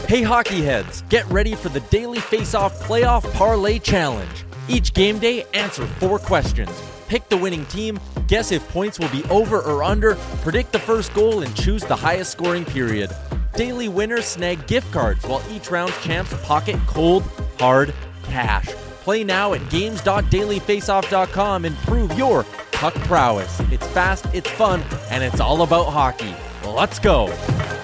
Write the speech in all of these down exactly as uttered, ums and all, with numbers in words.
Hey hockey heads, get ready for the Daily Face-Off Playoff Parlay Challenge. Each game day, answer four questions. Pick the winning team, guess if points will be over or under, predict the first goal, and choose the highest scoring period. Daily winners snag gift cards, while each round's champs pocket cold, hard cash. Play now at games dot daily face off dot com and prove your puck prowess. It's fast, it's fun, and it's all about hockey. Let's go!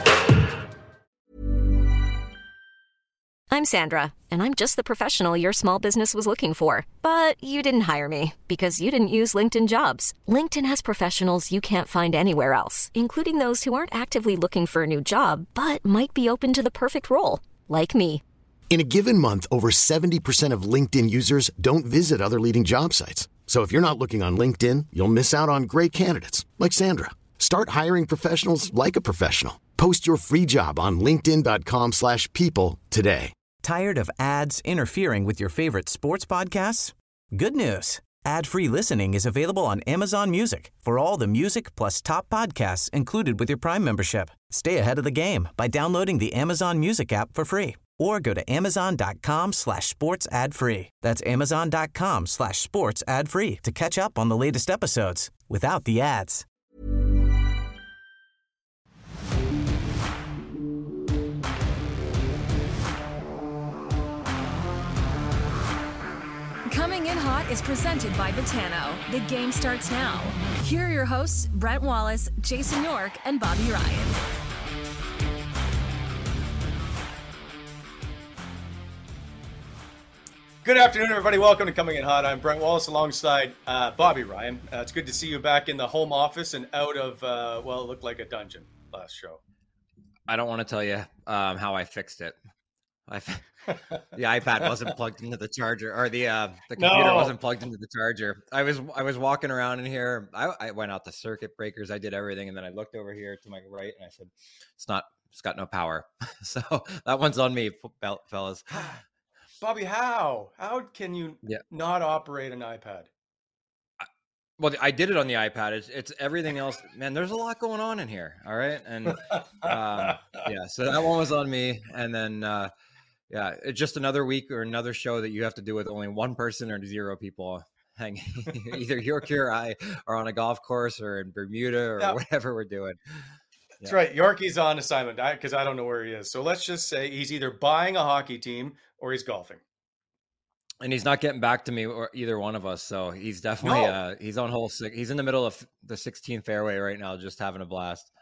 I'm Sandra, and I'm just the professional your small business was looking for. But you didn't hire me because you didn't use LinkedIn Jobs. LinkedIn has professionals you can't find anywhere else, including those who aren't actively looking for a new job, but might be open to the perfect role, like me. In a given month, over seventy percent of LinkedIn users don't visit other leading job sites. So if you're not looking on LinkedIn, you'll miss out on great candidates like Sandra. Start hiring professionals like a professional. Post your free job on linkedin dot com slash people today. Tired of ads interfering with your favorite sports podcasts? Good news. Ad-free listening is available on Amazon Music for all the music plus top podcasts included with your Prime membership. Stay ahead of the game by downloading the Amazon Music app for free or go to amazon dot com slash sports ad free. That's amazon dot com slash sports ad free to catch up on the latest episodes without the ads. Coming in Hot is presented by Betano. The game starts now. Here are your hosts, Brent Wallace, Jason York, and Bobby Ryan. Good afternoon, everybody. Welcome to Coming in Hot. I'm Brent Wallace alongside uh, Bobby Ryan. Uh, it's good to see you back in the home office and out of, uh, well, it looked like a dungeon last show. I don't want to tell you um, how I fixed it. I, the iPad wasn't plugged into the charger, or the uh, the computer No. wasn't plugged into the charger. I was I was walking around in here. I, I went out the circuit breakers. I did everything, and then I looked over here to my right, and I said, "It's not. It's got no power." So that one's on me, fellas. Bobby, how? How can you Yeah. not operate an iPad? Well, I did it on the iPad. It's, it's everything else. Man, there's a lot going on in here. All right, and um, yeah, so that one was on me, and then. Uh, Yeah, it's just another week or another show that you have to do with only one person or zero people hanging. Either Yorkie or I are on a golf course or in Bermuda or Yeah. whatever we're doing. That's Yeah. right. Yorkie's on assignment because I, I don't know where he is. So let's just say he's either buying a hockey team or he's golfing. And he's not getting back to me or either one of us. So he's definitely, No. uh, he's on hole six. He's in the middle of the sixteenth fairway right now, just having a blast.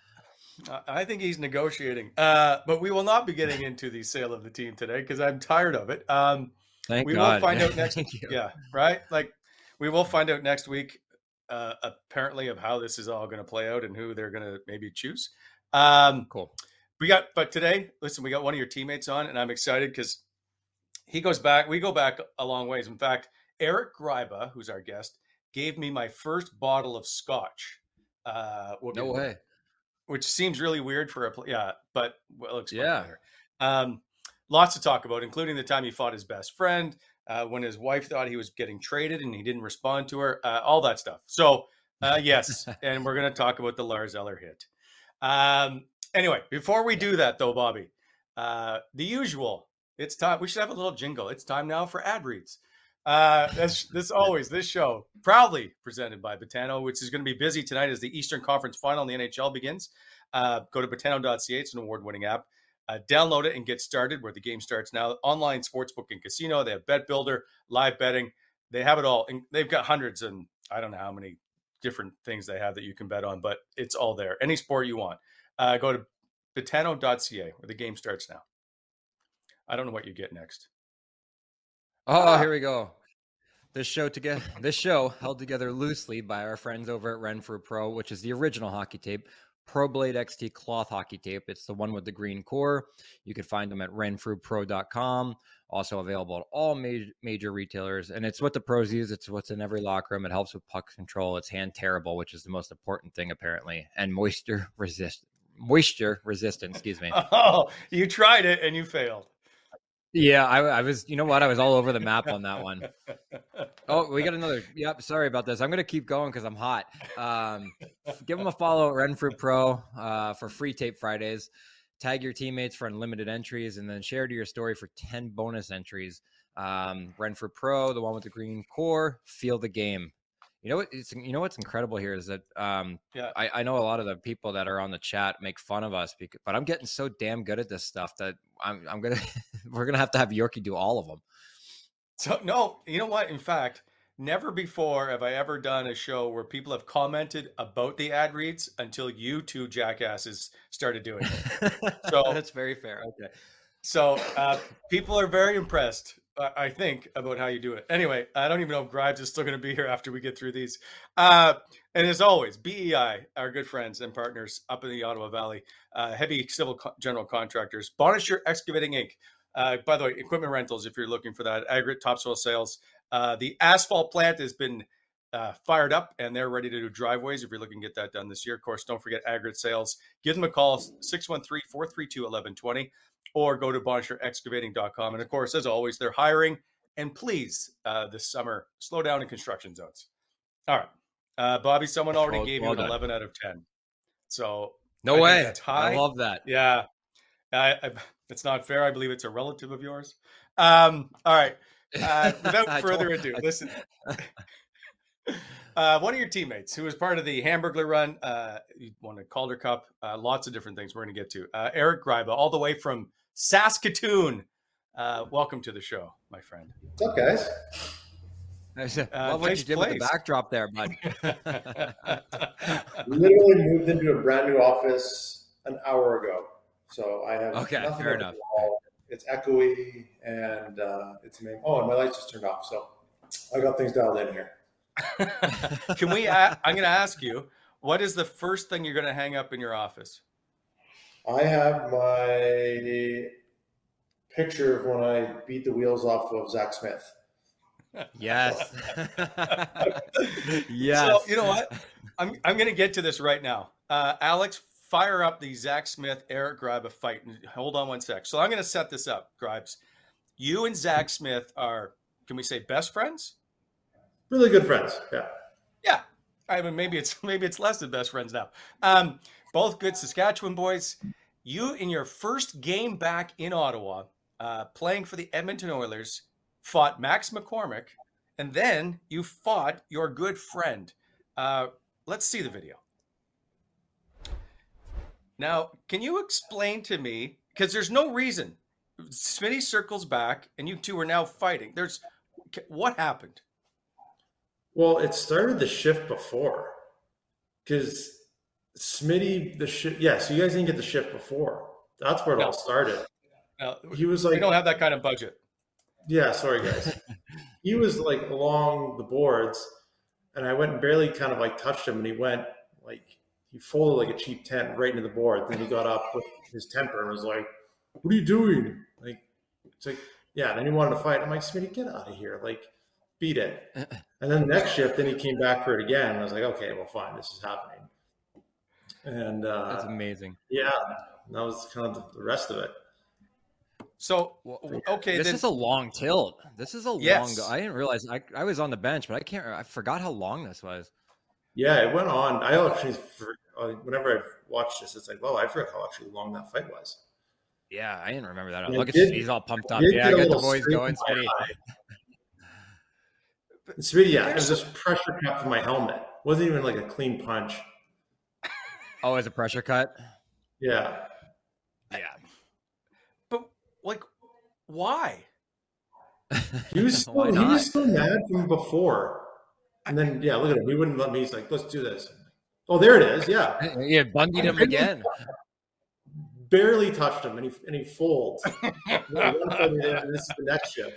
I think he's negotiating, uh, but we will not be getting into the sale of the team today because I'm tired of it. Um, Thank we God. will find out next. Thank you. Yeah, right. Like we will find out next week, uh, apparently, of how this is all going to play out and who they're going to maybe choose. Um, Cool. we got, but today, listen, we got one of your teammates on, and I'm excited because he goes back. We go back a long ways. In fact, Eric Gryba, who's our guest, gave me my first bottle of scotch. Uh, we'll No be- way. Which seems really weird for a pl- yeah, but we'll explain Yeah. later. Um, lots to talk about, including the time he fought his best friend, uh, when his wife thought he was getting traded and he didn't respond to her, uh, all that stuff. So uh, yes, and we're going to talk about the Lars Eller hit. Um, anyway, before we do that though, Bobby, uh, the usual, it's time. We should have a little jingle. It's time now for ad reads. Uh, this, this always, this show proudly presented by Betano, which is going to be busy tonight as the Eastern Conference Final in the N H L begins. Uh, go to betano dot c a. It's an award-winning app. Uh, download it and get started where the game starts now. Online sportsbook and casino. They have Bet Builder, live betting. They have it all. And they've got hundreds and I don't know how many different things they have that you can bet on, but it's all there. Any sport you want. Uh, go to betano dot c a where the game starts now. I don't know what you get next. Oh, Ah. here we go. This show together, this show held together loosely by our friends over at Renfrew Pro, which is the original hockey tape, Pro Blade X T cloth hockey tape. It's the one with the green core. You can find them at renfrew pro dot com. Also available at all major, major retailers. And it's what the pros use. It's what's in every locker room. It helps with puck control. It's hand tearable, which is the most important thing apparently, and moisture resist, moisture resistant. Excuse me. Oh, you tried it and you failed. Yeah, I, I was, you know what? I was all over the map on that one. Oh, we got another. Yep. Sorry about this. I'm going to keep going because I'm hot. Um, give them a follow at Renfrew Pro uh, for free tape Fridays. tag your teammates for unlimited entries, and then share to your story for ten bonus entries. Um, Renfrew Pro, the one with the green core, feel the game. You know what? It's, you know what's incredible here is that um, yeah. I, I know a lot of the people that are on the chat make fun of us, because, but I'm getting so damn good at this stuff that I'm I'm gonna we're gonna have to have Yorkie do all of them. So no, you know what? In fact, never before have I ever done a show where people have commented about the ad reads until you two jackasses started doing it. So that's very fair. Okay. So uh, people are very impressed, I think, about how you do it. Anyway, I don't even know if Grimes is still going to be here after we get through these. Uh, and as always, B E I, our good friends and partners up in the Ottawa Valley, uh, heavy civil co- general contractors, Bonnechere Excavating Incorporated. Uh, by the way, equipment rentals, if you're looking for that, aggregate topsoil sales. Uh, the asphalt plant has been uh, fired up, and they're ready to do driveways if you're looking to get that done this year. Of course, don't forget aggregate sales. Give them a call, six one three, four three two, one one two zero. Or go to bonnechere excavating dot com. And of course, as always, they're hiring. And please, uh, this summer, slow down in construction zones. All right. Uh, Bobby, someone already well, gave well you an done. eleven out of ten. So no I way. That's high. I love that. Yeah. I, I, it's not fair. I believe it's a relative of yours. Um, all right. Uh, without further ado, listen. Uh, one of your teammates who was part of the Hamburglar run, uh, he won a Calder Cup, uh, lots of different things we're going to get to. Uh, Eric Gryba, all the way from Saskatoon. Uh, welcome to the show, my friend. What's up, guys? I love what nice you did place. with the backdrop there, bud. Literally moved into a brand new office an hour ago. So I have Okay, nothing fair on the enough. wall. It's echoey and uh, it's amazing. Oh, and my lights just turned off. So I got things dialed in here. Can we, a- I'm going to ask you, what is the first thing you're going to hang up in your office? I have my picture of when I beat the wheels off of Zach Smith. Yes. Yes. So, you know what? I'm, I'm going to get to this right now. Uh, Alex, fire up the Zach Smith, Eric Gryba fight. Hold on one sec. So I'm going to set this up, Gribes. You and Zach Smith are, can we say best friends? Really good friends. Yeah. Yeah. I mean, maybe it's maybe it's less than best friends now. Um, both good Saskatchewan boys. You, in your first game back in Ottawa, uh, playing for the Edmonton Oilers, fought Max McCormick, and then you fought your good friend. Uh, let's see the video. Now, can you explain to me, because there's no reason. Smitty circles back, and you two are now fighting. There's what happened? Well, it started the shift before because Smitty, the shift. Yeah, so you guys didn't get the shift before. That's where it No. all started. No, He was we like, don't have that kind of budget. yeah, sorry, guys. He was like along the boards, and I went and barely kind of like touched him, and he went like, he folded like a cheap tent right into the board. Then he got up with his temper and was like, what are you doing? Like, it's like, yeah, then he wanted to fight. I'm like, Smitty, get out of here. Like, beat it. And then the next shift, then he came back for it again. And I was like, okay, well, fine, this is happening. And uh, That's amazing. yeah, that was kind of the rest of it. So, okay, This then, is a long tilt. This is a Yes. long. I didn't realize I, I was on the bench, but I can't. I forgot how long this was. Yeah, it went on. I actually, for, uh, whenever I've watched this, it's like, well, I forgot how actually long that fight was. Yeah, I didn't remember that. And Look it at did- he's all pumped up. did Yeah, I get a got the little boys straight going. in my Smitty. eye. Smitty, yeah, it was just pressure cut from my helmet. Wasn't even like a clean punch. Oh, as a pressure cut. Yeah. Yeah. but like, why? He was still, Why he not? was still mad from before. And then, yeah, look at him. He wouldn't let me. He's like, let's do this. Oh, there it is. Yeah. Yeah, bundied him again. Barely touched him, and he and he folds. And this is the next shift.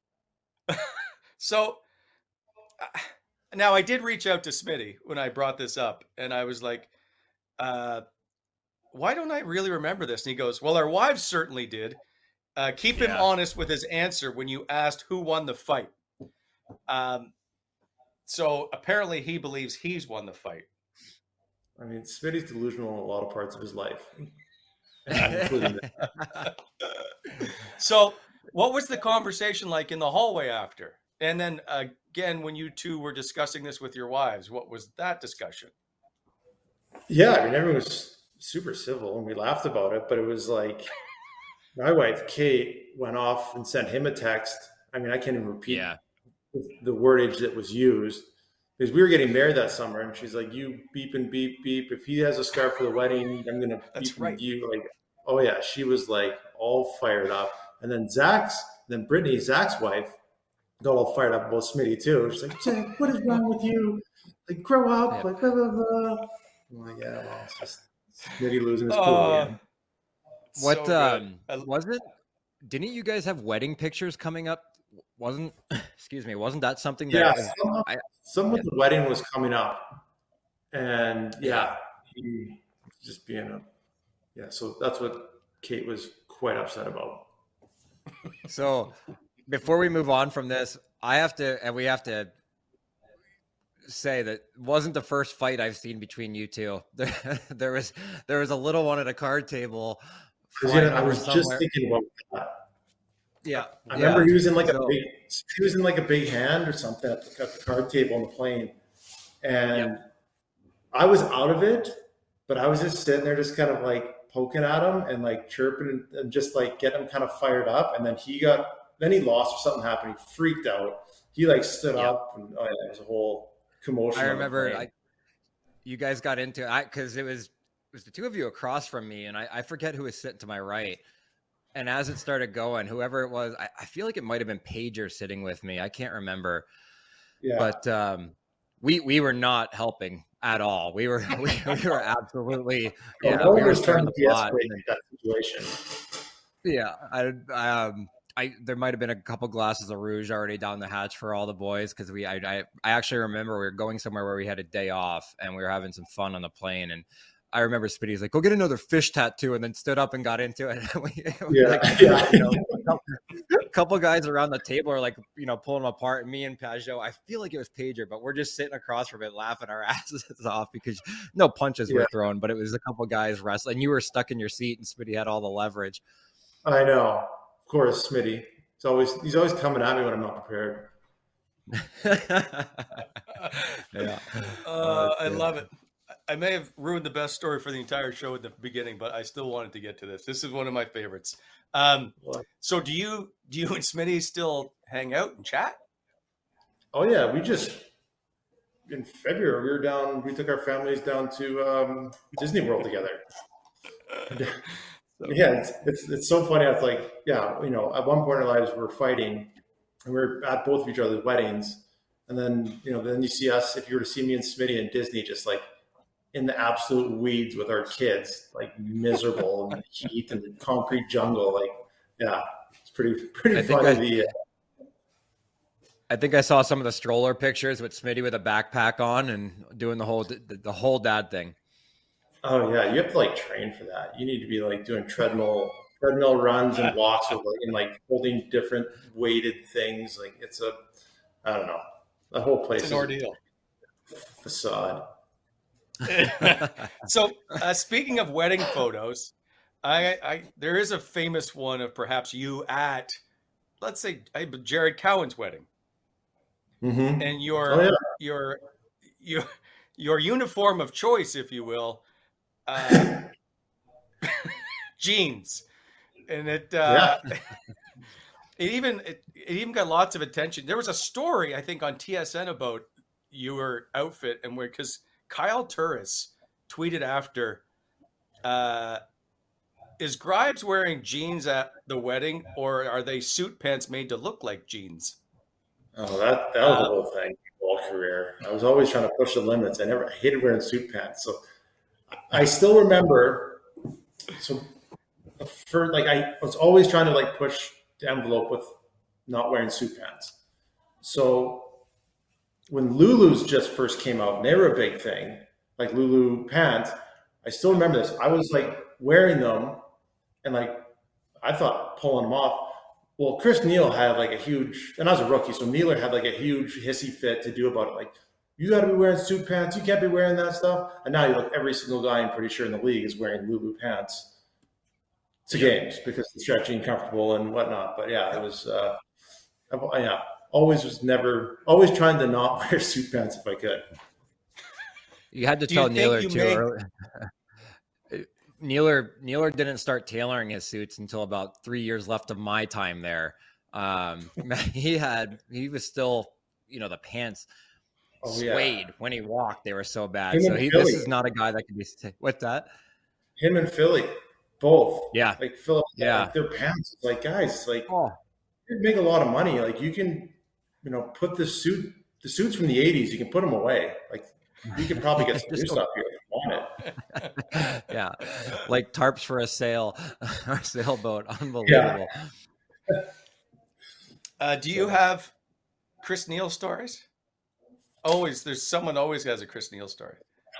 So uh, now I did reach out to Smitty when I brought this up, and I was like, uh, why don't I really remember this? And he goes, well, our wives certainly did. Uh, keep him Yeah. honest with his answer when you asked who won the fight. Um, so apparently he believes he's won the fight. I mean, Smitty's delusional in a lot of parts of his life, including that. So what was the conversation like in the hallway after? And then uh, again, when you two were discussing this with your wives, what was that discussion? Yeah, I mean, everyone was super civil and we laughed about it, but it was like my wife, Kate, went off and sent him a text. I mean, I can't even repeat Yeah. the wordage that was used because we were getting married that summer. And she's like, you beep and beep, beep. If he has a scarf for the wedding, I'm going to beep right. and you. Like, oh yeah. She was like all fired up. And then Zach's, then Brittany, Zach's wife, got all fired up about Smitty too. She's like, Zach, what is wrong with you? Like, grow up. Yeah. Like, blah, blah, blah. I'm like, yeah, well, it's just Smitty losing his cool Oh, again. What so um good. I- was it? Didn't you guys have wedding pictures coming up? Wasn't excuse me, wasn't that something that Yeah, was- some, I- some of the wedding was coming up. And yeah, he was just being a, yeah, so that's what Kate was quite upset about. So before we move on from this, I have to, and we have to say that wasn't the first fight I've seen between you two. There, there was there was a little one at a card table. Yeah, flying I over was just somewhere. thinking about that. Yeah, I yeah. remember he was in like So- a big, he was in like a big hand or something at the, at the card table on the plane, and Yep. I was out of it, but I was just sitting there, just kind of like poking at him and like chirping and, and just like getting him kind of fired up. And then he got, then he lost or something happened. He freaked out. He like stood Yep. up, and oh yeah, it was a whole commotion. I on the remember plane. I, you guys got into it because it was it was the two of you across from me, and I, I forget who was sitting to my right. And as it started going, whoever it was, I, I feel like it might have been Pager sitting with me. I can't remember, yeah. but um, we we were not helping at all. We were we, we were absolutely Well, yeah. no we one were was trying stirring to the pot. de-escalate that situation. Yeah, I um I there might have been a couple glasses of rouge already down the hatch for all the boys because we I, I I actually remember we were going somewhere where we had a day off and we were having some fun on the plane, and I remember Spitty's like, go get another fish tattoo, and then stood up and got into it. we, Yeah, like, yeah. You know, a couple, a couple guys around the table are like, you know, pulling them apart. And me and Pajot, I feel like it was Pager, but we're just sitting across from it, laughing our asses off because no punches Yeah. were thrown, but it was a couple guys wrestling. You were stuck in your seat, and Spitty had all the leverage. I know. Of course, Smitty. He's always he's always coming at me when I'm not prepared. Yeah. Uh, I good. love it. I may have ruined the best story for the entire show at the beginning, but I still wanted to get to this. This is one of my favorites. Um, What? so do you do you and Smitty still hang out and chat? Oh yeah, we just in February we were down. We took our families down to um, Disney World together. Yeah, it's, it's it's so funny. It's like, yeah, you know, at one point in our lives we were fighting, and we we're at both of each other's weddings, and then you know, then you see us. If you were to see me and Smitty and Disney, just like in the absolute weeds with our kids, like miserable in the heat and the concrete jungle. Like, yeah, it's pretty pretty I think funny. I- the, uh, I think I saw some of the stroller pictures with Smitty with a backpack on and doing the whole the, the whole dad thing. Oh yeah, you have to like train for that. You need to be like doing treadmill treadmill runs and walks with like, and like holding different weighted things. Like it's a, I don't know, the whole place It's is an ordeal. a facade. So uh, speaking of wedding photos, I, I there is a famous one of perhaps you at, let's say, Jared Cowan's wedding, Mm-hmm. and your Oh, yeah. your your your uniform of choice, if you will, uh, jeans, and it uh, it even it, it even got lots of attention. There was a story I think on T S N about your outfit, and where because Kyle Turris tweeted after, uh, is Grimes wearing jeans at the wedding, or are they suit pants made to look like jeans? Oh, that that was the whole thing. Whole career, I was always trying to push the limits. I never I hated wearing suit pants. So I still remember. So for like I was always trying to like push the envelope with not wearing suit pants. So when Lulu's just first came out, and they were a big thing, like Lulu pants. I still remember this. I was like wearing them, and like I thought pulling them off. Well, Chris Neal had like a huge, and I was a rookie, so Nealer had like a huge hissy fit to do about it. Like, you got to be wearing suit pants. You can't be wearing that stuff. And now you look, every single guy, I'm pretty sure in the league is wearing Lulu pants to games because it's stretchy and comfortable and whatnot. But yeah, it was, uh, I, yeah, always was never, always trying to not wear suit pants if I could. You had to Do you tell think Naylor you too. made- early- Nealer Nealer didn't start tailoring his suits until about three years left of my time there. Um, he had he was still, you know, the pants oh, swayed yeah. when he walked. They were so bad. Him so he, this is not a guy that can be. What's that? Him and Philly, both. Yeah, like Philip. Yeah, like their pants. Like guys, like oh. you make a lot of money. Like you can, you know, put the suit, the suits from the eighties. You can put them away. Like you can probably get some new stuff here if you want it. Yeah, like tarps for a sail or sailboat. Unbelievable. Yeah. Uh, do you have Chris Neil stories? Always, there's someone always has a Chris Neil story.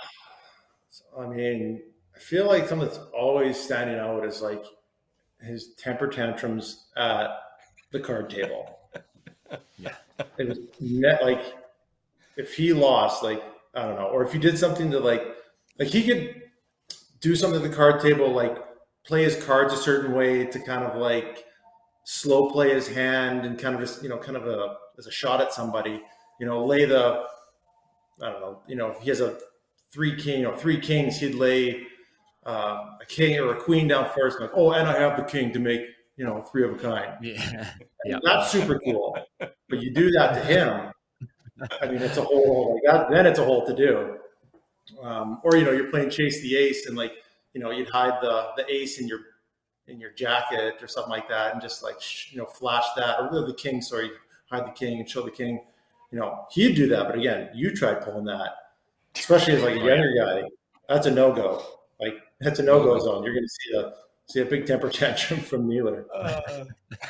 I mean, I feel like something that's always standing out is like his temper tantrums at the card table. Yeah, it was net, like if he lost, like I don't know, or if he did something to like, like he could do something at the card table, like play his cards a certain way to kind of like slow play his hand and kind of just, you know, kind of a, as a shot at somebody, you know, lay the, I don't know, you know, if he has a three king or three kings, he'd lay uh, a king or a queen down first. Like, oh, and I have the king to make, you know, three of a kind. Yeah. Yeah. That's super cool. But you do that to him, I mean, it's a whole, like that, then it's a whole to do. Um, or, you know, you're playing chase the ace and like, you know, you'd hide the, the ace in your, in your jacket or something like that and just like, you know, flash that, or the king, sorry, hide the king and show the king, you know, he'd do that. But again, you tried pulling that, especially as like a younger guy, that's a no-go. Like that's a no-go zone. You're going to see a, see a big temper tantrum from Nealer. Uh,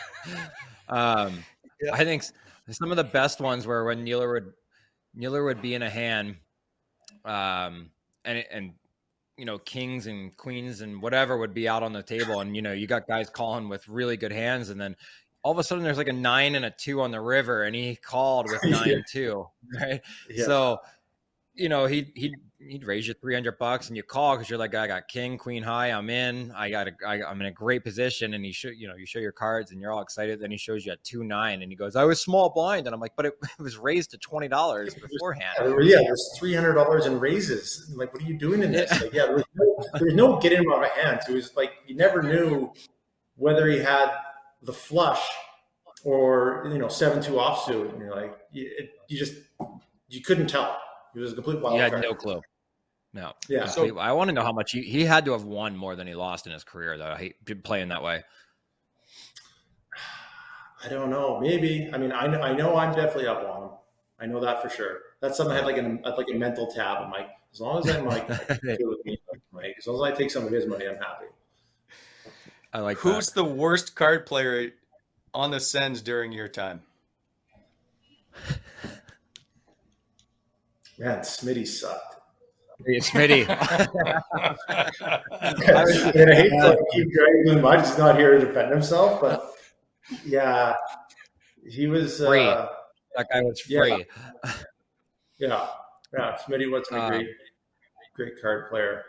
um, yeah. I think some of the best ones were when Nealer would, Nealer would be in a hand um, and, and, you know, kings and queens and whatever would be out on the table. And, you know, you got guys calling with really good hands. And then all of a sudden there's like a nine and a two on the river and he called with nine, yeah. two. Right. Yeah. So, you know, he'd, he'd, he'd raise you three hundred bucks and you call because you're like, I got king, queen high. I'm in, I got a, I, I'm in a great position. And he show, you know, you show your cards and you're all excited. Then he shows you a two, nine and he goes, I was small blind. And I'm like, but it, it was raised to twenty dollars beforehand. Yeah. There's three hundred dollars in raises. I'm like, what are you doing in this? Like, yeah, there's no, there's no getting him out of hands. It was like, you never knew whether he had the flush or, you know, seven, two offsuit. And you're like, you, it, you just, you couldn't tell. It was a complete wild You had card. no clue. No. Yeah. So I want to know how much he, he had to have won more than he lost in his career, though. He playing that way. I don't know. Maybe. I mean, I know, I know I'm definitely up on him. I know that for sure. That's something I had like a, like a mental tab. I'm like, as long as I'm like, good with me, right? As long as I take some of his money, I'm happy. I like Who's that. the worst card player on the Sens during your time? Man, Smitty sucked. Hey, Smitty. I, I hate to keep dragging him. I'm just not here to defend himself, but yeah, he was free. Uh, that guy was free. Yeah, yeah. yeah. Smitty was a um, great, great card player.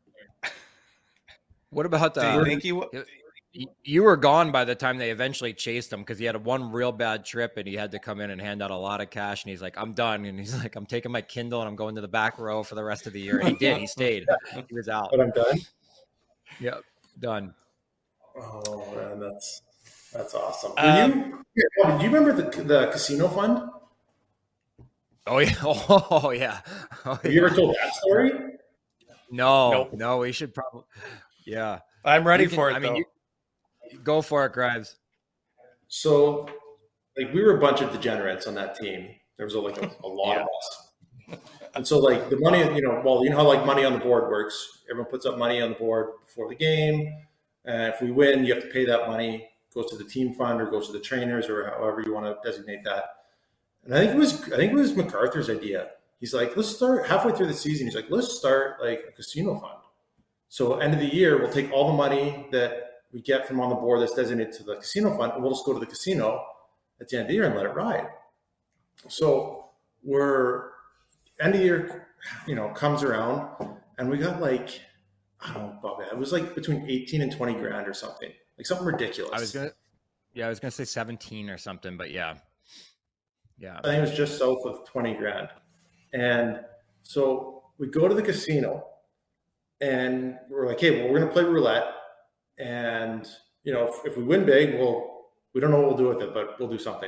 What about the? Do you think he w- You were gone by the time they eventually chased him because he had one real bad trip and he had to come in and hand out a lot of cash. And he's like, I'm done. And he's like, I'm taking my Kindle and I'm going to the back row for the rest of the year. And he did. He stayed. He was out. But I'm done? Yep. Done. Oh, man. That's that's awesome. Um, you, do you remember the, the casino fund? Oh, yeah. Oh, yeah. Oh, Have yeah. you ever told that story? No. Nope. No, we should probably. Yeah. I'm ready can, for it, I mean, though. You, Go for it, Grimes. So, like, we were a bunch of degenerates on that team. There was like a, a lot Yeah. of us. And so, like, the money, you know, well, you know how like money on the board works. Everyone puts up money on the board before the game. And if we win, you have to pay that money. It goes to the team fund or goes to the trainers or however you want to designate that. And I think it was, I think it was MacArthur's idea. He's like, let's start halfway through the season. He's like, let's start like a casino fund. So end of the year, we'll take all the money that we get from on the board that's designated to the casino fund, and we'll just go to the casino at the end of the year and let it ride. So we're end of the year, you know, comes around, and we got like, I don't know, Bob, it was like between eighteen and twenty grand or something, like something ridiculous. I was gonna, yeah, I was gonna say seventeen or something, but yeah, yeah. I think it was just south of twenty grand, and so we go to the casino, And we're like, hey, well, we're going to play roulette. And, you know, if, if we win big, we'll, we don't know what we'll do with it, but we'll do something.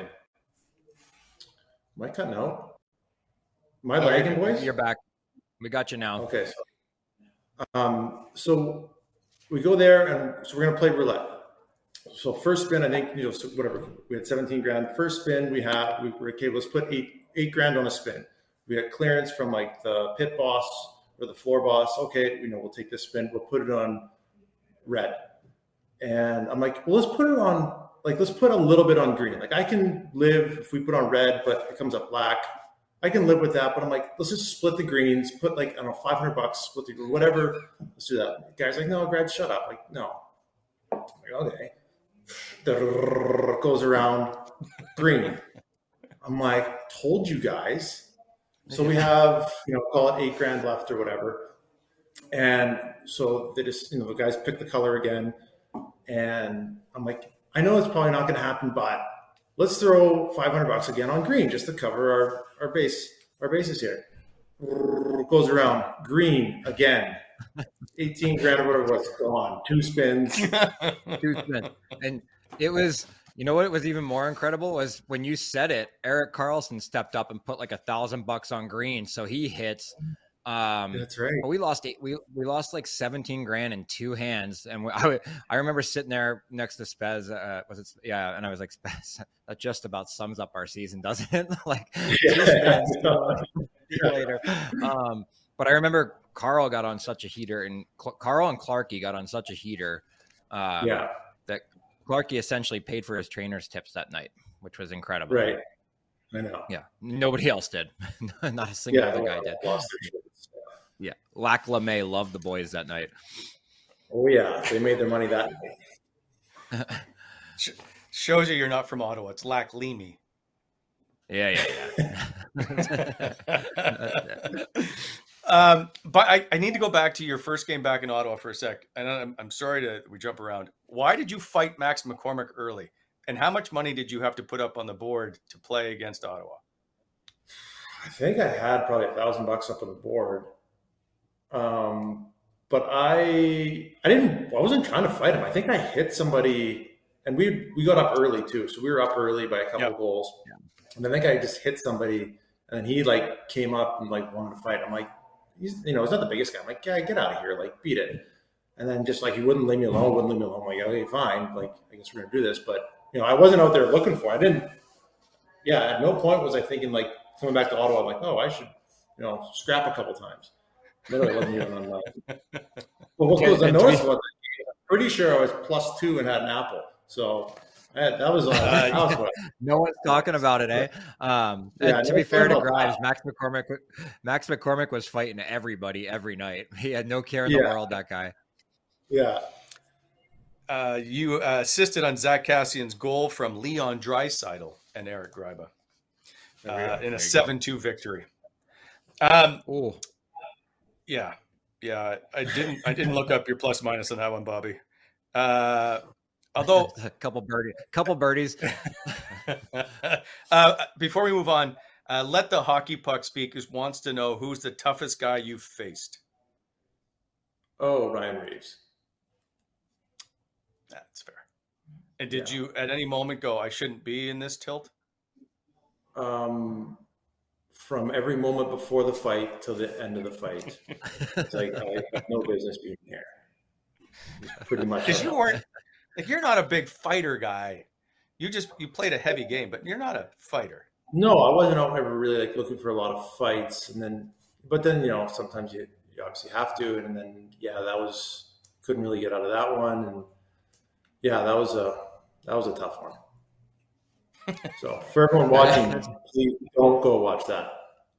Am I cutting out? Am I lagging, boys? You're back. We got you now. Okay. So, um, so we go there, and so we're going to play roulette. So first spin, I think, you know, so whatever, we had seventeen grand. First spin, we have, we were, okay, let's put eight, eight grand on a spin. We got clearance from like the pit boss or the floor boss. Okay, you know, we'll take this spin, we'll put it on red. And I'm like, well, let's put it on, like, let's put a little bit on green. Like, I can live if we put on red, but it comes up black. I can live with that. But I'm like, let's just split the greens, put like, I don't know, five hundred bucks, split the, whatever. Let's do that. The guy's like, no, Greg, shut up. Like, no. I'm like, okay. Goes around green. I'm like, told you guys. So we have, you know, call it eight grand left or whatever. And so they just, you know, the guys pick the color again. And I'm like, I know it's probably not going to happen, but let's throw five hundred bucks again on green just to cover our, our base, our bases here. Goes around green again. eighteen grand or whatever it was gone. Two spins. Two spins. And it was, you know what, it was even more incredible was when you said it, Erik Karlsson stepped up and put like a thousand bucks on green. So he hits. Um, That's right. We lost eight, we we lost like seventeen grand in two hands, and we, I I remember sitting there next to Spez. Uh, was it? Yeah, and I was like, Spez, that just about sums up our season, doesn't it? Like yeah. later. Um, but I remember Carl got on such a heater, and Cl- Carl and Clarkey got on such a heater. Um, yeah. That Clarkey essentially paid for his trainer's tips that night, which was incredible. Right. I know. Yeah. Nobody else did. Not a single yeah, other guy did. Yeah. Lac LeMay loved the boys that night. Oh, yeah. They made their money that night. Shows you you're not from Ottawa. It's Lac Leamy. Yeah, yeah, yeah. um, but I, I need to go back to your first game back in Ottawa for a sec. And I'm, I'm sorry to we jump around. Why did you fight Max McCormick early? And how much money did you have to put up on the board to play against Ottawa? I think I had probably a thousand bucks up on the board. Um, but I, I didn't, I wasn't trying to fight him. I think I hit somebody, and we, we got up early too. So we were up early by a couple yep. of goals. And I think I just hit somebody, and he like came up and like wanted to fight. I'm like, he's, you know, he's not the biggest guy. I'm like, yeah, get out of here. Like, beat it. And then just like, he wouldn't leave me alone, wouldn't leave me alone. I'm like, okay, fine. Like, I guess we're going to do this. But, you know, I wasn't out there looking for it. I didn't, yeah, at no point was I thinking like coming back to Ottawa, I'm like, oh, I should, you know, scrap a couple times. Literally wasn't even on my. But what goes unnoticed was I'm pretty sure I was plus two and had an apple. So I had, that was all. That was what, no one's talking about it, eh? Um, yeah, to no be fair to Grimes, that. Max McCormick, Max McCormick was fighting everybody every night. He had no care in yeah. the world. That guy. Yeah. Uh, you uh, assisted on Zach Cassian's goal from Leon Draisaitl and Eric Gryba uh, in a seven two victory. Um, oh, yeah, yeah. I didn't. I didn't look up your plus minus on that one, Bobby. Uh, although a couple birdies, couple birdies. uh, before we move on, uh, let the hockey puck speak. Who wants to know who's the toughest guy you've faced? Oh, Ryan Reeves. That's fair. And did yeah. you at any moment go, I shouldn't be in this tilt? Um, from every moment before the fight till the end of the fight. It's like, I have no business being here. It's pretty much. Because you weren't, like, you're not a big fighter guy. You just, you played a heavy game, but you're not a fighter. No, I wasn't out ever really like looking for a lot of fights. And then, but then, you know, sometimes you, you obviously have to. And then, yeah, that was, couldn't really get out of that one. And, yeah, that was a that was a tough one. So for everyone watching, please don't go watch that.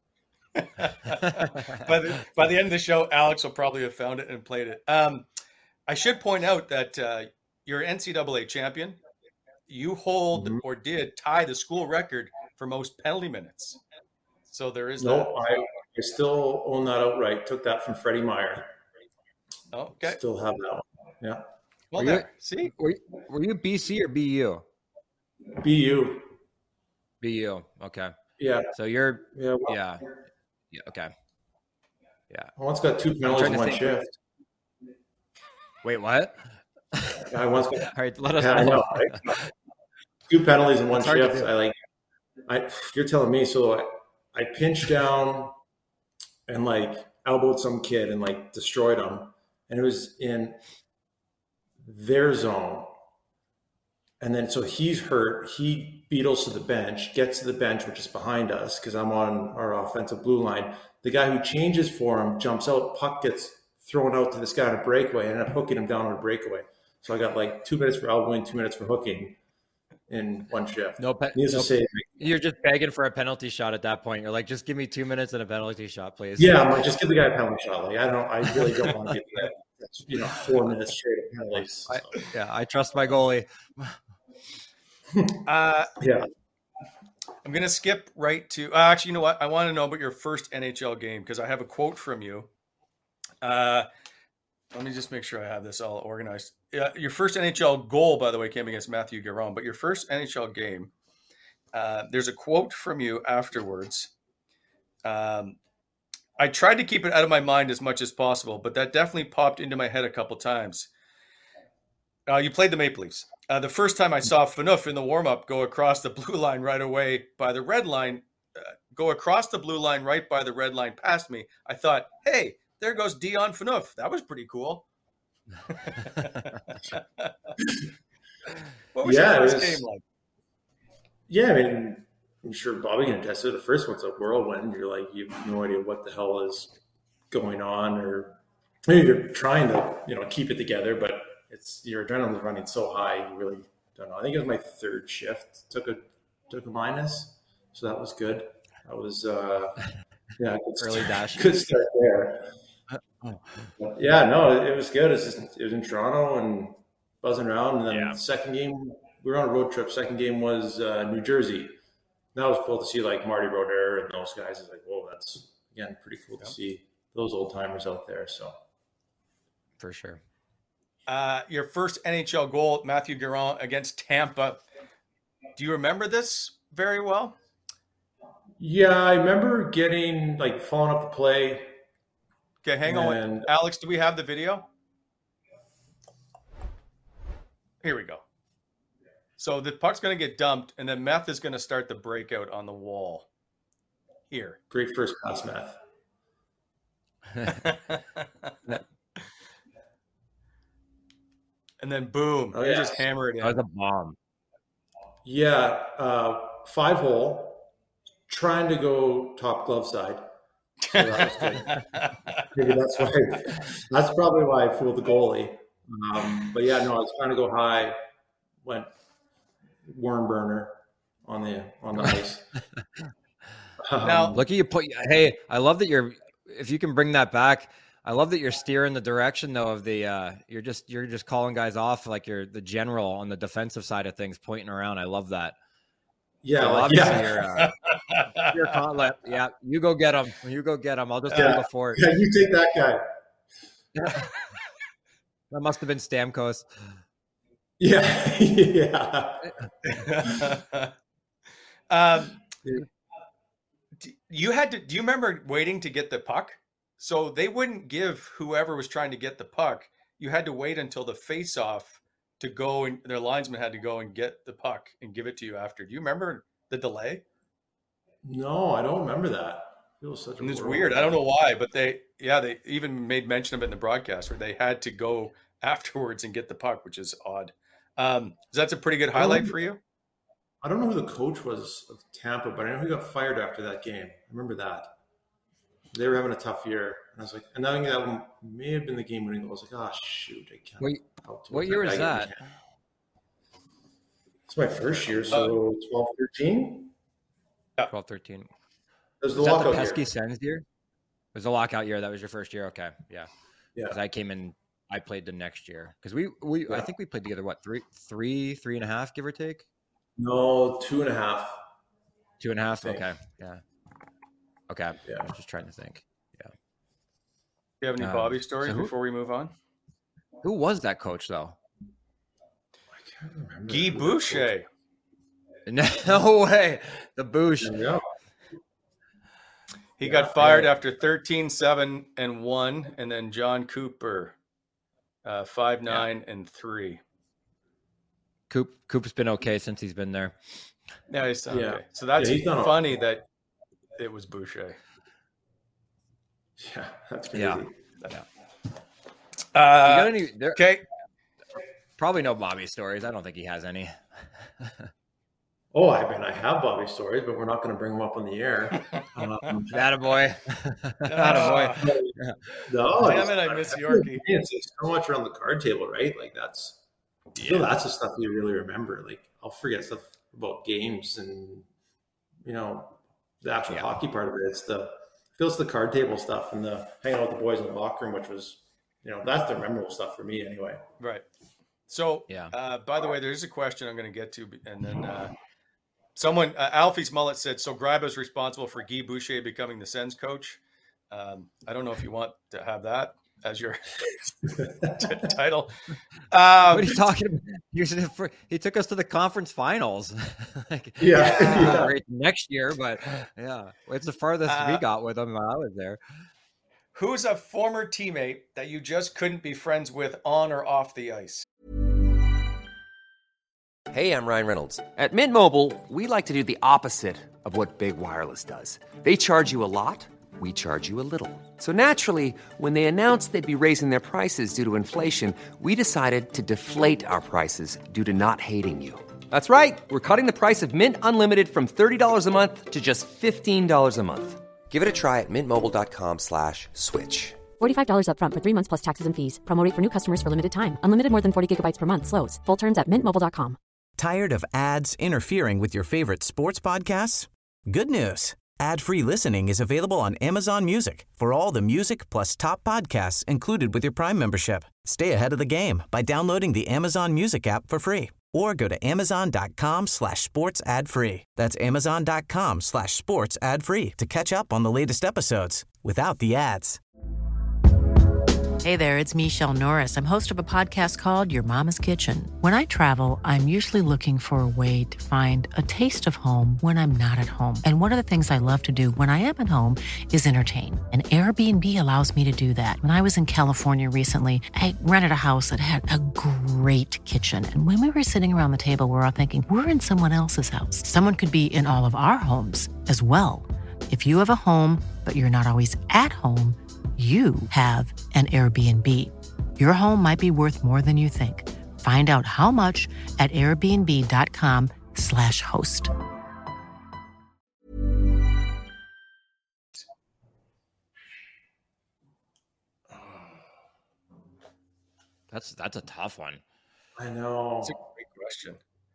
by the by the end of the show, Alex will probably have found it and played it. Um, I should point out that uh, you're N C double A champion. You hold mm-hmm. or did tie the school record for most penalty minutes. So there is no. that. I, I still own that outright. Took that from Freddie Meyer. Okay. Still have that one. Yeah. Well, were there. You, See, were you, were you B C or B U? B U. B U. Okay. Yeah. So you're. Yeah. Well, yeah. Yeah. Okay. Yeah. Well, it's got two penalties in one think, shift. Wait, what? I once got, All right, let us yeah, I know. know. Right? Two penalties in one It's hard to shift. do. I like. I you're telling me. So I, I pinched down and like elbowed some kid and like destroyed him, and it was in their zone. And then so he's hurt. He beetles to the bench, gets to the bench, which is behind us because I'm on our offensive blue line. The guy who changes for him jumps out. Puck gets thrown out to this guy on a breakaway, and I end up hooking him down on a breakaway. So I got like two minutes for elbowing, two minutes for hooking in one shift. No, pe- Needless no to say, You're just begging for a penalty shot at that point. You're like, just give me two minutes and a penalty shot, please. yeah, I'm like, just give the guy a penalty shot. Like I don't, I really don't want to get that. You know, four minutes straight of penalties. I, So. yeah, I trust my goalie. Uh, Yeah. I'm going to skip right to, uh, actually, you know what? I want to know about your first N H L game because I have a quote from you. Uh, let me just make sure I have this all organized. Uh, your first N H L goal, by the way, came against Matthew Garon, but your first N H L game, uh, there's a quote from you afterwards. Um, I tried to keep it out of my mind as much as possible, but that definitely popped into my head a couple times. Uh, you played the Maple Leafs. Uh, the first time I saw Phaneuf in the warm-up go across the blue line right away by the red line, uh, go across the blue line right by the red line past me, I thought, hey, there goes Dion Phaneuf. That was pretty cool. What was Yeah, it your first was- game like? Yeah, I mean, I'm sure Bobby can attest to it. The first one's a whirlwind. You're like, you have no idea what the hell is going on, or maybe you're trying to, you know, keep it together, but it's your adrenaline's running so high, you really don't know. I think it was my third shift. Took a took a minus, so that was good. That was uh, yeah, good Early start, dash. good start there. But yeah, no, it, it was good. It's just it was in Toronto and buzzing around, and then Yeah. the second game we were on a road trip. Second game was uh, New Jersey. That was cool to see, like Marty Brodeur and those guys. It's like, whoa, that's again pretty cool to see those old timers out there. So For sure. Uh, your first N H L goal, Matthew Garon against Tampa. Do you remember this very well? yeah, I remember getting like falling up the play. Okay, hang on. And- Alex, do we have the video? Here we go. So the puck's going to get dumped, and then Meth is going to start the breakout on the wall. Here. Great first pass, Meth. And then boom, Oh, you yeah. just hammer it in. That was a bomb. Yeah, uh, five hole, trying to go top glove side. So that was good. Maybe that's why. That's probably why I fooled the goalie. Um, but yeah, no, I was trying to go high. Went worm burner on the on the ice. Um, Now- Look at you put. Hey, I love that you're. If you can bring that back, I love that you're steering the direction though of the. Uh, you're just you're just calling guys off like you're the general on the defensive side of things, pointing around. I love that. yeah, So like, obviously yeah. you're. Uh, you're con- like, yeah, you go get him. You go get him. I'll just Yeah. hold the fort. Yeah, you take that guy. That must have been Stamkos. Yeah, yeah. um, d- you had to. Do you remember waiting to get the puck? So they wouldn't give whoever was trying to get the puck. You had to wait until the face-off to go, and their linesman had to go and get the puck and give it to you after. Do you remember the delay? No, I don't remember that. It was such a And it's whirlwind. weird. I don't know why, but they, yeah, they even made mention of it in the broadcast where they had to go afterwards and get the puck, which is odd. Um, so that's a pretty good highlight for you. I don't know who the coach was of Tampa, but I know he got fired after that game. I remember that. They were having a tough year. And I was like, and I think that one may have been the game winning goal. I was like, oh, shoot. I can't. Wait, help to what let year guy was get in that? the can. It's my first year, so twelve, thirteen. twelve, thirteen. It was the Was that the lockout pesky year. Sens year? It was the lockout year. That was your first year. Okay, yeah. Yeah. Because I came in, I played the next year. Because we, we, I Yeah. think we played together. What three, three, three and a half, give or take, No, two and a half. two and a half. think. Okay, yeah. Okay, Yeah. I was just trying to think. Do you have any Um, Bobby stories so who- before we move on? Who was that coach though? I can't remember. Guy who the Boucher. No way, the Boosh. coach- Yeah. He Yeah, got fired yeah. after thirteen, seven, and one, and then John Cooper. uh, five nine yeah. and three. Coop Coop's been okay since he's been there. Yeah, he's done yeah. okay. So that's yeah, funny okay. that it was Boucher. Yeah, that's crazy. Yeah. yeah. Uh, any, there, okay. Probably no Bobby stories. I don't think he has any. Oh, I mean, I have Bobby stories, but we're not going to bring them up on the air. Um, Attaboy. Attaboy. No, damn it, I miss Yorkie. It's so much around the card table, right? Like that's, you know, that's the stuff you really remember. Like I'll forget stuff about games and, you know, the actual yeah. hockey part of it. It's the, feels the card table stuff and the hanging out with the boys in the locker room, which was, you know, that's the memorable stuff for me anyway. Right. So, yeah. uh, by the way, there's a question I'm going to get to, and then uh, someone, uh, Alfie's Mullet said, so Grab is responsible for Guy Boucher becoming the Sens coach. Um, I don't know if you want to have that as your title. Um, what are you talking about? He, for, he took us to the conference finals. like, yeah. yeah. Right next year, but yeah, it's the farthest uh, we got with him when I was there. Who's a former teammate that you just couldn't be friends with on or off the ice? Hey, I'm Ryan Reynolds. At Mint Mobile, we like to do the opposite of what Big Wireless does. They charge you a lot, we charge you a little. So naturally, when they announced they'd be raising their prices due to inflation, we decided to deflate our prices due to not hating you. That's right. We're cutting the price of Mint Unlimited from thirty dollars a month to just fifteen dollars a month. Give it a try at mintmobile.com slash switch. forty-five dollars up front for three months plus taxes and fees. Promo rate for new customers for limited time. Unlimited more than forty gigabytes per month. Slows full terms at mint mobile dot com. Tired of ads interfering with your favorite sports podcasts? Good news. Ad-free listening is available on Amazon Music for all the music plus top podcasts included with your Prime membership. Stay ahead of the game by downloading the Amazon Music app for free or go to amazon.com slash sports ad free. That's amazon.com slash sports ad free to catch up on the latest episodes without the ads. Hey there, it's Michelle Norris. I'm host of a podcast called Your Mama's Kitchen. When I travel, I'm usually looking for a way to find a taste of home when I'm not at home. And one of the things I love to do when I am at home is entertain. And Airbnb allows me to do that. When I was in California recently, I rented a house that had a great kitchen. And when we were sitting around the table, we were all thinking, we're in someone else's house. Someone could be in all of our homes as well. If you have a home, but you're not always at home, you have an Airbnb. Your home might be worth more than you think. Find out how much at airbnb.com slash host. That's that's a tough one. I know. It's a great question.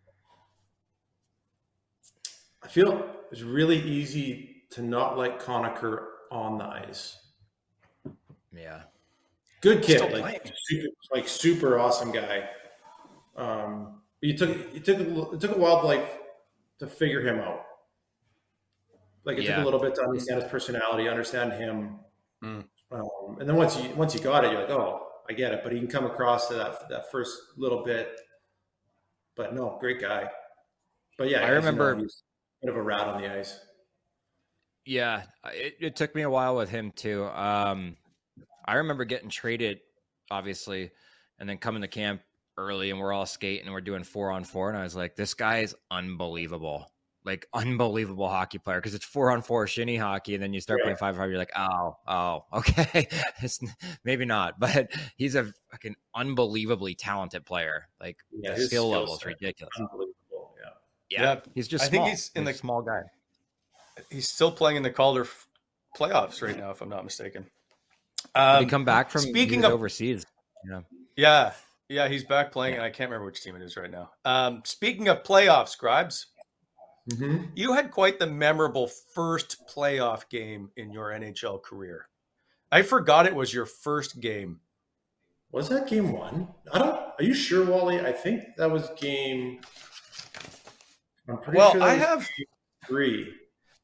I feel it's really easy to not like Conacher on the ice. Yeah. Good kid, like super, like super awesome guy. Um, but you took it took a, it took a while to like to figure him out. Like it yeah. took a little bit to understand his personality, understand him, mm. um, and then once you once you got it, you're like, oh, I get it. But he can come across to that that first little bit. But no, great guy. But yeah, I remember you know, he's a bit of a rat on the ice. Yeah, it, it took me a while with him too. Um, I remember getting traded, obviously, and then coming to camp early, and we're all skating, and we're doing four on four, and I was like, this guy is unbelievable. Like, unbelievable hockey player, because it's four on four shinny hockey, and then you start yeah. playing five on five, you're like, oh, oh, okay. It's maybe not, but he's a fucking unbelievably talented player. Like, yeah, the skill level is ridiculous. Unbelievable, yeah. Yeah, yeah. he's just I small. think he's in he's the a small guy. He's still playing in the Calder playoffs right now, if I'm not mistaken. Um, Did he come back from speaking of overseas? Yeah, yeah, yeah. He's back playing, yeah. and I can't remember which team it is right now. Um, speaking of playoffs, Gribes, mm-hmm. you had quite the memorable first playoff game in your N H L career. I forgot it was your first game. Was that game one? I don't. Are you sure, Wally? I think that was game. I'm pretty well, sure I have three.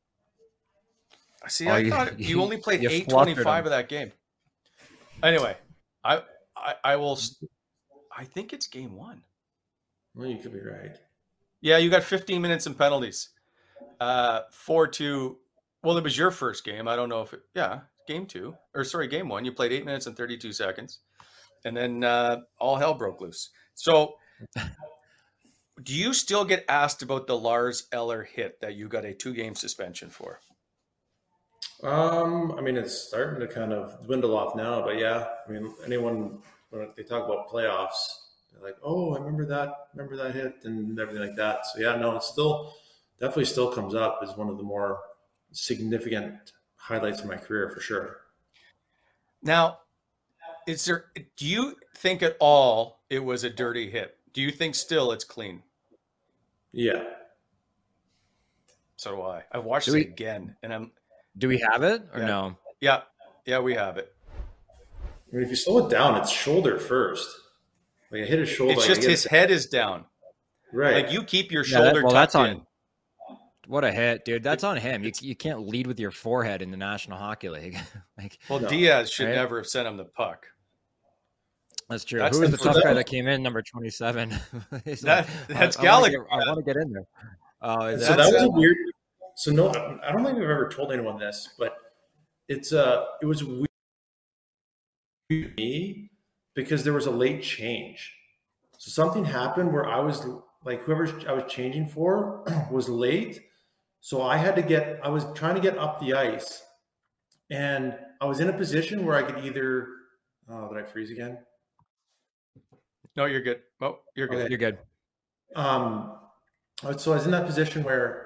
See, oh, I you, thought you, you only played you eight twenty-five of that game. Anyway, I, I I will. I think it's game one. Well, you could be right. Yeah, you got fifteen minutes and penalties. Uh, four two. Well, it was your first game. I don't know if it. Yeah, game two or sorry, game one. You played eight minutes and thirty-two seconds. and then uh, all hell broke loose. So do you still get asked about the Lars Eller hit that you got a two-game suspension for? Um, I mean, it's starting to kind of dwindle off now, but yeah, I mean, anyone, when they talk about playoffs, they're like, oh, I remember that, remember that hit and everything like that. So yeah, no, it's still, definitely still comes up as one of the more significant highlights of my career for sure. Now, is there, do you think at all it was a dirty hit? Do you think still it's clean? Yeah. So do I. I've watched Do it we- again, and I'm, Do we have it or Yeah. no? yeah, yeah, we have it. I mean, if you slow it down, it's shoulder first. Like I hit his shoulder. It's like, just I get his it- head is down. Right. Like you keep your Yeah, that- shoulder well, that's tucked on- in. What a hit, dude. That's on him. You, you can't lead with your forehead in the National Hockey League. like, Well, No. Diaz should Right? never have sent him the puck. That's true. That's Who was the- the tough that guy was- that came in, number twenty-seven? He's That- like, that's I, I wanna Gallagher. get- I want to get in there. Oh, is so that that was uh, a weird. So no, I don't think I've ever told anyone this, but it's uh it was weird to me because there was a late change. So something happened where I was like whoever I was changing for was late, so I had to get. I was trying to get up the ice, and I was in a position where I could either. Oh, did I freeze again? No, you're good. Oh, you're good. Okay. You're good. Um, so I was in that position where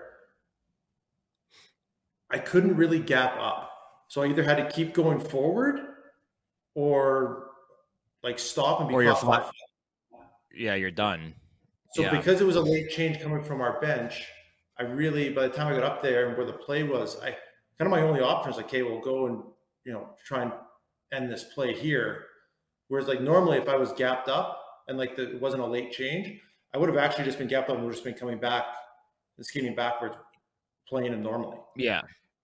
I couldn't really gap up. So I either had to keep going forward or like stop and be Or you're caught flat. flat. Yeah, you're done. So Yeah. because it was a late change coming from our bench, I really, by the time I got up there and where the play was, I kind of my only option was like, okay, we'll go and, you know, try and end this play here. Whereas like normally if I was gapped up and like the, it wasn't a late change, I would have actually just been gapped up and would have just been coming back and skating backwards, playing him normally. Yeah.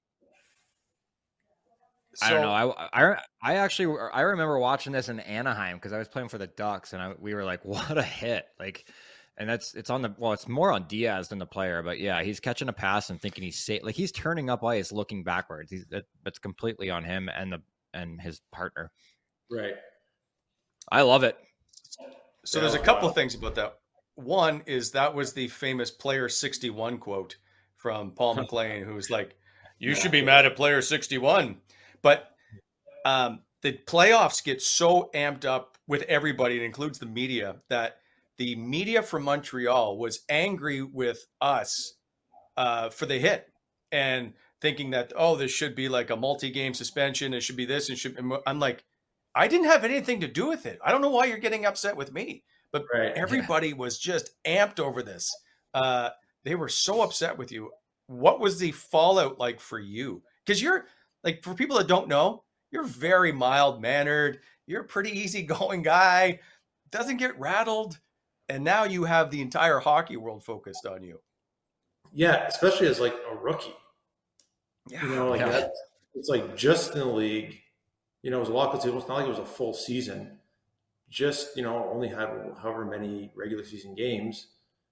So, I don't know. I, I, I actually I remember watching this in Anaheim because I was playing for the Ducks and I, we were like, what a hit! Like, and that's it's on the well, it's more on Diaz than the player, but yeah, he's catching a pass and thinking he's safe. Like he's turning up ice, looking backwards. He's that, that's completely on him and the and his partner. Right. I love it. So Yeah, there's a that's couple wild. of things about that. One is that was the famous player sixty-one quote from Paul McLean, who was like, you should be mad at player sixty-one. But um, the playoffs get so amped up with everybody, it includes the media, that the media from Montreal was angry with us uh, for the hit and thinking that, oh, this should be like a multi-game suspension. It should be this. It should. I'm like, I didn't have anything to do with it. I don't know why you're getting upset with me. But Right. everybody was just amped over this. Uh, they were so upset with you. What was the fallout like for you? Because you're like, for people that don't know, you're very mild mannered. You're a pretty easygoing guy, doesn't get rattled. And now you have the entire hockey world focused on you. Yeah, especially as like a rookie. Yeah. You know, like Yeah. that, it's like just in the league. You know, it was a lot because it was not like it was a full season. Just, you know, only had however many regular season games.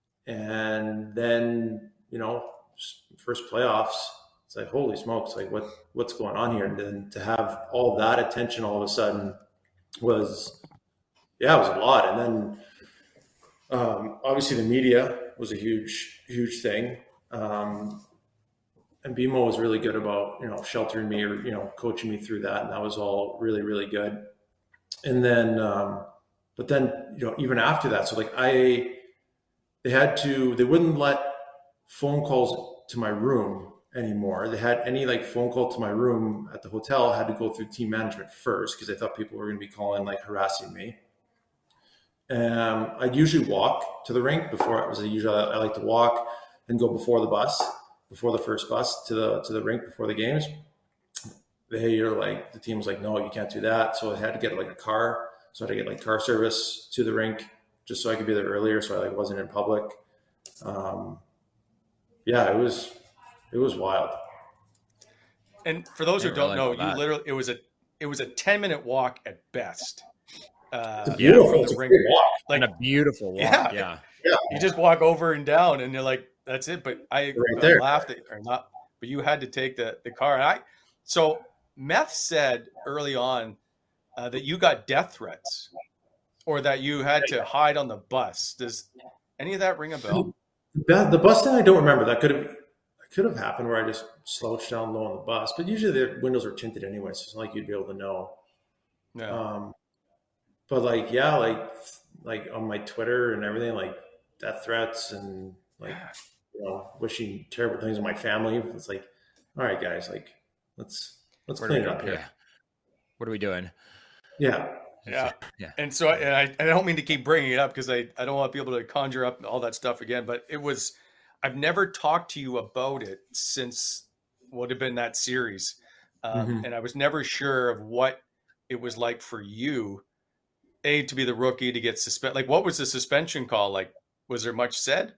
And then, you know, first playoffs, it's like, holy smokes, like what what's going on here? And then to have all that attention all of a sudden was, yeah, it was a lot. And then um, obviously the media was a huge, huge thing. Um, and B M O was really good about, you know, sheltering me or, you know, coaching me through that. And that was all really, really good. And then, um, but then, you know, even after that, so like I, they had to, they wouldn't let phone calls to my room anymore. They had any like phone call to my room at the hotel had to go through team management first because they thought people were going to be calling, like harassing me. Um, I'd usually walk to the rink before it was a usually I like to walk and go before the bus, before the first bus to the to the rink before the games. They are like the team was like, no, you can't do that. So I had to get like a car. So I had to get like car service to the rink just so I could be there earlier. So I like wasn't in public. Um, yeah, it was it was wild. And for those who I don't didn't know, realize you that. literally, it was a, it was a ten minute walk at best. Uh, It's beautiful. from It's the a rink. great walk. Like, And a beautiful walk. Yeah. Yeah. you just walk over and down and you're like, that's it. But I, Right I there. laughed at, or not, but you had to take the, the car. And I, so Meth said early on uh, that you got death threats or that you had to hide on the bus. Does any of that ring a bell? That, the bus thing, I don't remember. That could have that could have happened where I just slouched down low on the bus. But usually the windows are tinted anyway, so it's not like you'd be able to know. No. Um, but like, yeah, like like on my Twitter and everything, like death threats and like you know wishing terrible things on my family. It's like, all right, guys, like let's let's Where clean do it we- up here. yeah. What are we doing? Yeah. Yeah. Yeah. And so and I, I don't mean to keep bringing it up because I, I don't want people to conjure up all that stuff again, but it was, I've never talked to you about it since what had been that series. Um, Mhm. And I was never sure of what it was like for you, A, to be the rookie, to get suspended. Like, what was the suspension call? Like, was there much said?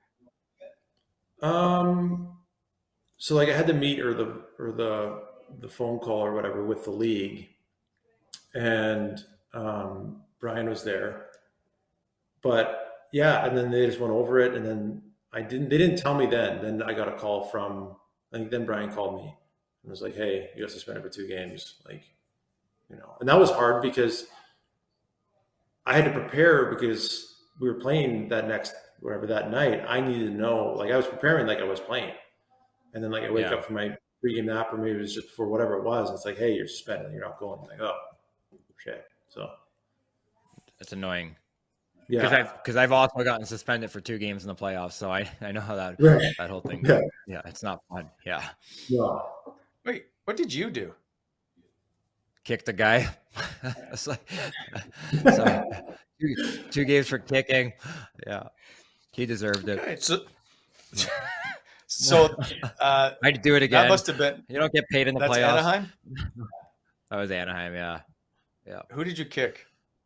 Um, so like I had the meet or the or the the phone call or whatever with the league, and um, Brian was there. But yeah, and then they just went over it, and then I didn't. They didn't tell me then. Then I got a call from. I think then Brian called me and was like, "Hey, you got suspended for two games." Like, you know, and that was hard because I had to prepare because we were playing that next whatever that night. I needed to know. Like I was preparing like I was playing, and then like I wake Yeah. up from my pregame nap or maybe it was just for whatever it was. It's like, hey, you're suspended. You're not going. I'm like, oh, shit. So It's annoying. yeah, Because I've because I've also gotten suspended for two games in the playoffs, so I, I know how that Right. that whole thing. Yeah. Yeah, it's not fun. Yeah, no. Wait, what did you do? kick the guy. It's like so, two, two games for kicking. Yeah, he deserved it. Okay, so, so uh, I'd do it again. that must have been, You don't get paid in the that's playoffs. Anaheim? That was Anaheim. Yeah, yeah. Who did you kick?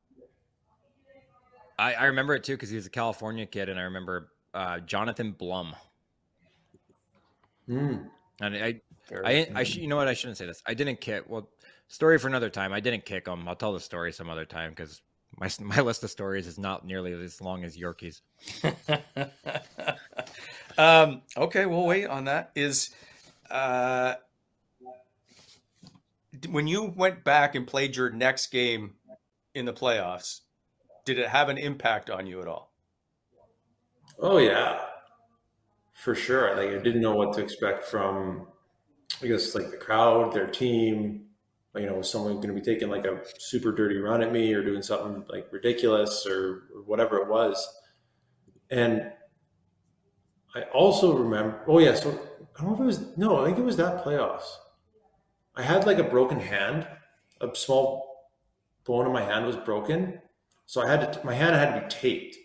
I, I remember it too because he was a California kid, and I remember uh, Jonathan Blum. Mm. And I, Very I, I, sh- you know what? I shouldn't say this. I didn't kick. Well, story for another time. I didn't kick him. I'll tell the story some other time because my my list of stories is not nearly as long as Yorkie's. um, okay, we'll wait on that. Is uh, d- when you went back and played your next game in the playoffs, did it have an impact on you at all? Oh yeah, for sure. Like I didn't know what to expect from, I guess, like the crowd, their team. You know, was someone going to be taking like a super dirty run at me or doing something like ridiculous or, or whatever it was. And I also remember, oh yeah, so I don't know if it was, no, I think it was that playoffs. I had like a broken hand, a small bone in my hand was broken. So I had to, my hand had to be taped.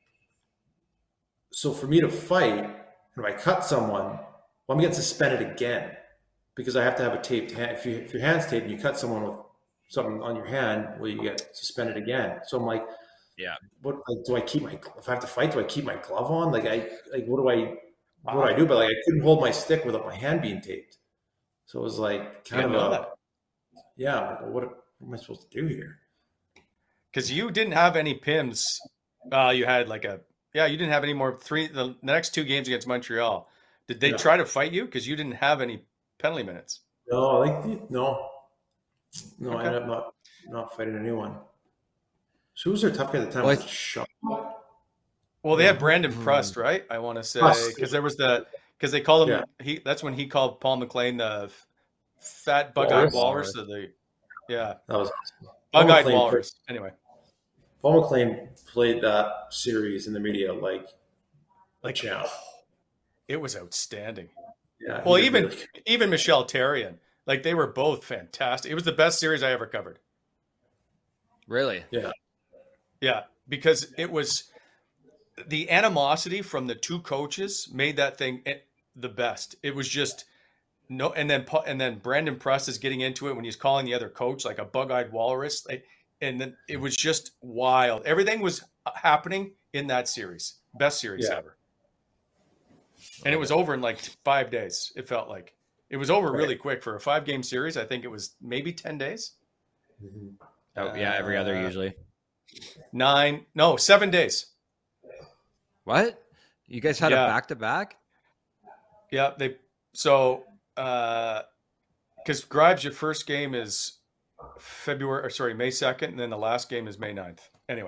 So for me to fight, and if I cut someone, well, I'm getting suspended again because I have to have a taped hand. If, you, if your hand's taped and you cut someone with something on your hand, well, you get suspended again. So I'm like, Yeah. what like, do I keep my, if I have to fight, do I keep my glove on? Like I, like, what do I, what do I do? But like, I couldn't hold my stick without my hand being taped. So it was like kind Didn't of know a, that. yeah, I'm like, well, what, what am I supposed to do here? Because you didn't have any P I Ms. Uh, you had like a, yeah, you didn't have any more three, the, the next two games against Montreal. Did they Yeah. try to fight you? Because you didn't have any penalty minutes. No, like, no, no, I Okay. ended up not, not fighting anyone. So who was their tough guy at the time? Well, I- Was it Shaw? Well, they had Brandon Prust, right? I want to say Prust. because there was the because they called him. Yeah. He that's when he called Paul McLean the f- fat bug-eyed Walrus. walrus. Of the yeah, That was Paul bug-eyed McLean walrus. Anyway, Paul McLean played that series in the media like like a champ. it was outstanding. Yeah. Well, he did even really good. even Michelle Therrien, like they were both fantastic. It was the best series I ever covered. Really? yeah, Yeah, because it was the animosity from the two coaches made that thing it- the best. It was just no, and then Pa- and then Brandon Prust is getting into it when he's calling the other coach like a bug-eyed walrus, like, and then it was just wild. Everything was happening in that series, best series Yeah. ever, and it was over in like five days. It felt like it was over really quick for a five-game series. I think it was maybe ten days. Mhm. Oh, yeah, every other Uh, usually. Nine, no, seven days. What? You guys had Yeah. a back to back? Yeah, they so uh because Grimes, your first game is February or sorry, May second, and then the last game is May ninth. Anyway.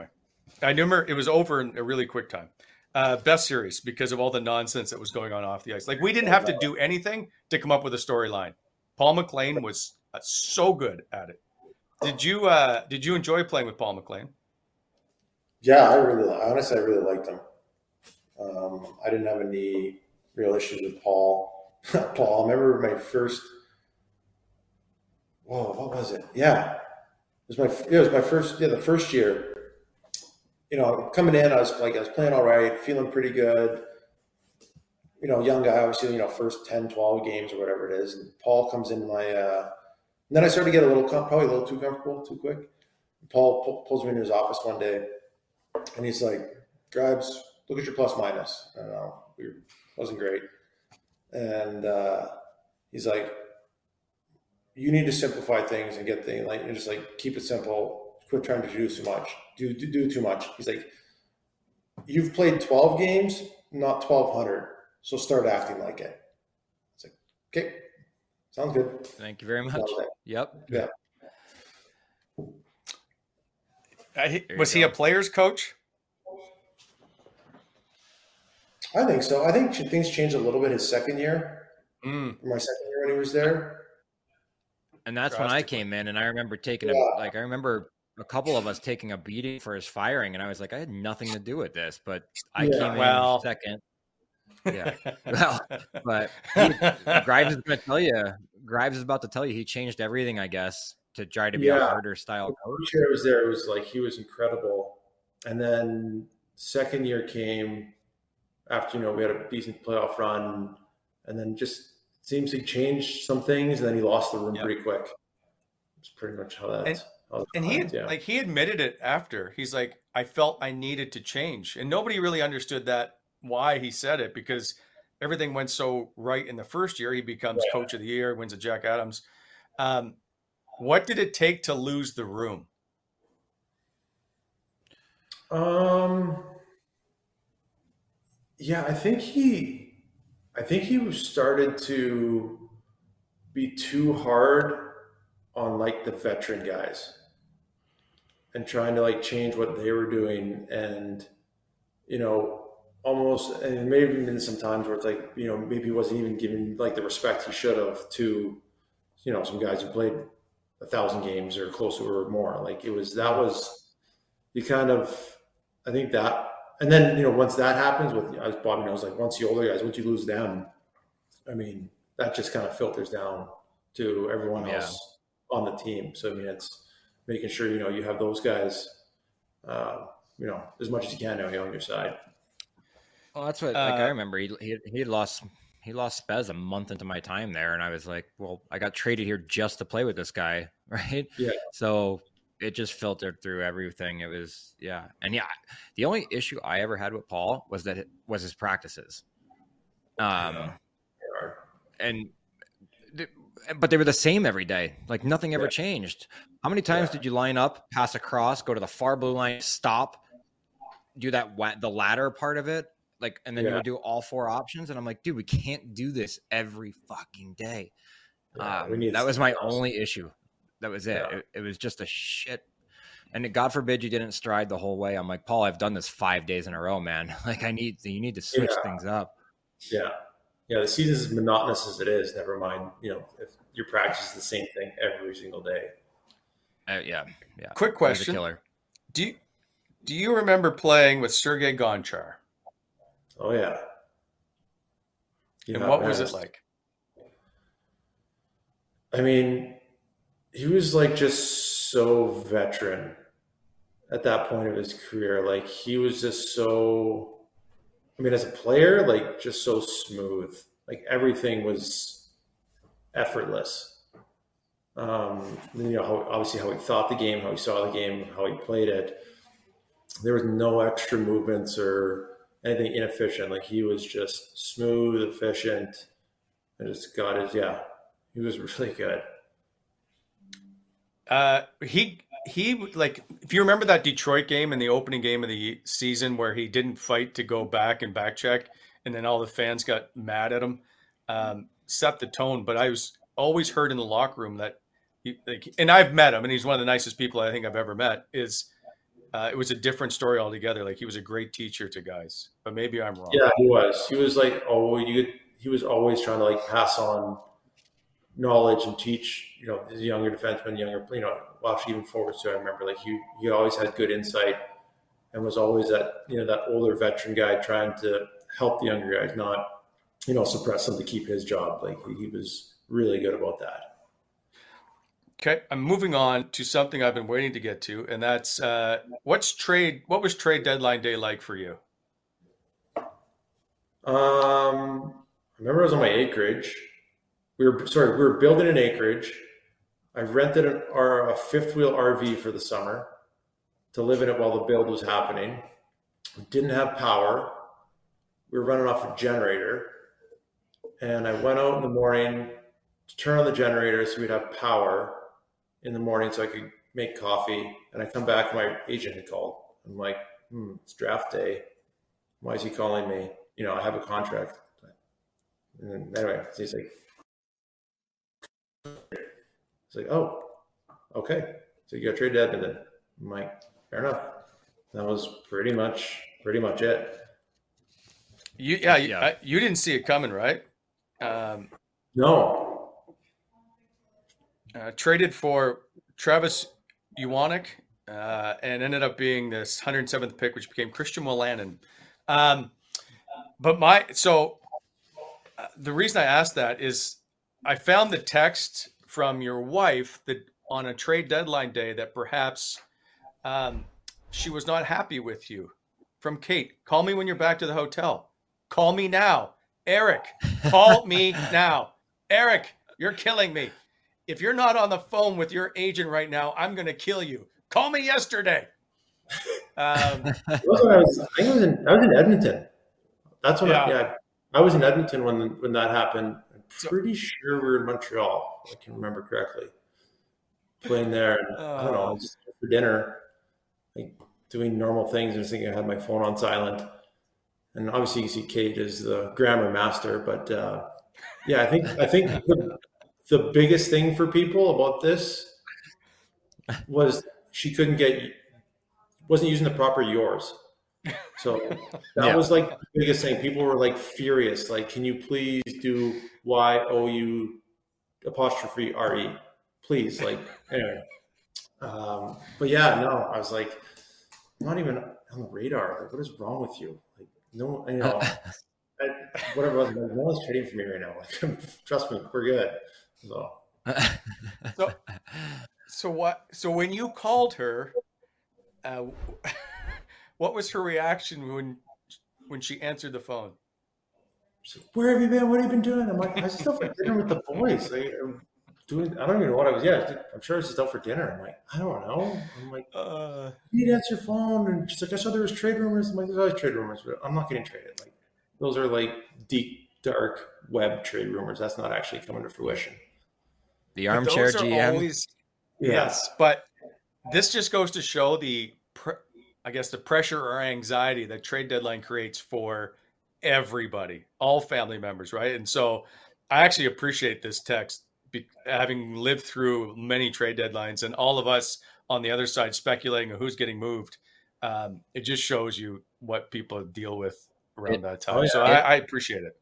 I remember it was over in a really quick time. Uh, best series because of all the nonsense that was going on off the ice. Like we didn't have to do anything to come up with a storyline. Paul McLean was uh, so good at it. Did you uh, did you enjoy playing with Paul McLean? Yeah, I really, honestly, I really liked him. Um, I didn't have any real issues with Paul. Paul, I remember my first. Whoa, what was it? Yeah, it was my it was my first yeah the first year. You know, coming in, I was like I was playing all right, feeling pretty good. You know, young guy, obviously. You know, first ten, twelve games or whatever it is, and Paul comes in my. Uh, and then I started to get a little probably a little too comfortable, too quick. Paul pull, pulls me into his office one day, and he's like, "Grabs, look at your plus minus." I don't know, it wasn't great, and uh, he's like, "You need to simplify things and get things like and just like keep it simple. Quit trying to do too much. Do do, do too much." He's like, "You've played twelve games, not twelve hundred. So start acting like it." It's like, okay, sounds good. Thank you very much. Yep. Yeah. I, was he a player's coach? I think so. I think things changed a little bit his second year. Mm. My second year when he was there. And that's when I came in, and I remember taking Yeah. a like I remember a couple of us taking a beating for his firing, and I was like, I had nothing to do with this, but I Yeah. came in Well. second. Yeah. Well, but he, Grimes is going to tell you. Grimes is about to tell you he changed everything, I guess, to try to be Yeah. a harder style The coach. first year I was there, it was like he was incredible. And then second year came after, you know, we had a decent playoff run, and then just seems he changed some things, and then he lost the room Yep. pretty quick. It's pretty much how that. And- how And that he went, had, yeah. like he admitted it after. He's like, I felt I needed to change, and nobody really understood that why he said it because everything went so right in the first year. He becomes Yeah. coach of the year, wins a Jack Adams. Um, what did it take to lose the room? Um. Yeah, I think he, I think he started to be too hard on like the veteran guys, and trying to like change what they were doing, and you know, almost, and maybe even some times where it's like, you know, maybe he wasn't even giving like the respect he should have to, you know, some guys who played a thousand games or close to or more. Like it was that was you kind of. I think that, and then, you know, once that happens with, as Bobby knows, like once the older guys, once you lose them, I mean, that just kind of filters down to everyone else on the team. So, I mean, it's making sure, you know, you have those guys, uh, you know, as much as you can now on your side. Well, that's what like I remember. He he he lost he lost Spez a month into my time there, and I was like, well, I got traded here just to play with this guy, right? Yeah. So it just filtered through everything. It was, yeah. And yeah, the only issue I ever had with Paul was that it was his practices. Um, Yeah. and, but they were the same every day. Like nothing ever Yeah. changed. How many times Yeah. did you line up, pass across, go to the far blue line, stop, do that, wa- the ladder part of it? Like, and then you Yeah. would do all four options. And I'm like, dude, we can't do this every fucking day. Yeah, Um, we need that was my something else. only issue. That was it. Yeah. it. It was just a shit. And God forbid you didn't stride the whole way. I'm like, Paul, I've done this five days in a row, man. Like I need, you need to switch Yeah. things up. Yeah. Yeah. The season's as monotonous as it is. Never mind, you know, if your practice is the same thing every single day. Uh, yeah. Yeah. Quick It was a question. killer. Do you, do you remember playing with Sergei Gonchar? Oh, yeah. You And know, what was man, it like? I mean, he was like just so veteran at that point of his career. Like he was just so, I mean, as a player, like just so smooth. Like everything was effortless. Um, you know, how, obviously how he thought the game, how he saw the game, how he played it. There was no extra movements or anything inefficient. Like he was just smooth, efficient, and just got his, yeah, he was really good. Uh, he he like if you remember that Detroit game in the opening game of the season where he didn't fight to go back and back check, and then all the fans got mad at him, um, set the tone. But I was always heard in the locker room that, he, like, and I've met him, and he's one of the nicest people I think I've ever met. Is uh, it was a different story altogether. Like he was a great teacher to guys, but maybe I'm wrong. Yeah, he was. He was like, oh, you could, he was always trying to like pass on knowledge and teach, you know, his younger defensemen, younger, you know, well, actually even forwards too. I remember like he, he always had good insight and was always that, you know, that older veteran guy trying to help the younger guys, not, you know, suppress them to keep his job. Like he, he was really good about that. Okay, I'm moving on to something I've been waiting to get to, and that's uh, what's trade. What was trade deadline day like for you? Um, I remember I was on my acreage. We were sorry, we were building an acreage. I rented an, our, a fifth wheel R V for the summer to live in it while the build was happening. We didn't have power. We were running off a generator, and I went out in the morning to turn on the generator so we'd have power in the morning so I could make coffee. And I come back, my agent had called. I'm like, hmm, it's draft day. Why is he calling me? You know, I have a contract. And then, anyway, so he's like, it's like, oh, okay. So you got traded to Edmonton. I'm like, fair enough. That was pretty much, pretty much it. You, yeah, yeah. You, I, you didn't see it coming, right? Um, no. Uh, traded for Travis Uwanick, uh, and ended up being this one hundred seventh pick, which became Christian Wolanin. Um, but my so uh, the reason I asked that is I found the text from your wife that on a trade deadline day that perhaps um, she was not happy with you. From Kate, call me when you're back to the hotel. Call me now, Eric. Call me now, Eric. You're killing me. If you're not on the phone with your agent right now, I'm going to kill you. Call me yesterday. Um, I, was, I, think I, was in, I was in Edmonton. That's when yeah. I, yeah, I was in Edmonton when when that happened. I'm pretty sure we were in Montreal. If I can remember correctly. Playing there, and, uh, I don't know, just for dinner, like doing normal things. I was thinking I had my phone on silent. And obviously you see Kate is the grammar master, but uh, yeah, I think I think the, the biggest thing for people about this was she couldn't get, wasn't using the proper yours. So that yeah. was like the biggest thing. People were like furious. Like, can you please do Y O U apostrophe R E? Please. Like, anyway. Um, but yeah, no, I was like, I'm not even on the radar. Like, what is wrong with you? Like, no, you know, I, whatever. Like, no one's trading for me right now. Like, trust me, we're good. So. so, so what? So when you called her, uh, what was her reaction when when she answered the phone? She's like, "Where have you been? What have you been doing?" I'm like, "I was just out for dinner with the boys. Like, I'm doing. I don't even know what I was. Yeah, I'm sure I was just out for dinner." I'm like, "I don't know." I'm like, uh, "You need to answer your phone." And she's like, "I saw there was trade rumors." I'm like, "There's always trade rumors, but I'm not getting traded. Like, those are like deep, dark web trade rumors. That's not actually coming to fruition." The armchair G M. Always, yeah. Yes, but this just goes to show the, I guess, the pressure or anxiety that trade deadline creates for everybody, all family members, right? And so I actually appreciate this text, having lived through many trade deadlines and all of us on the other side speculating on who's getting moved. Um, it just shows you what people deal with around it, that time. Oh yeah, so it, I, I appreciate it.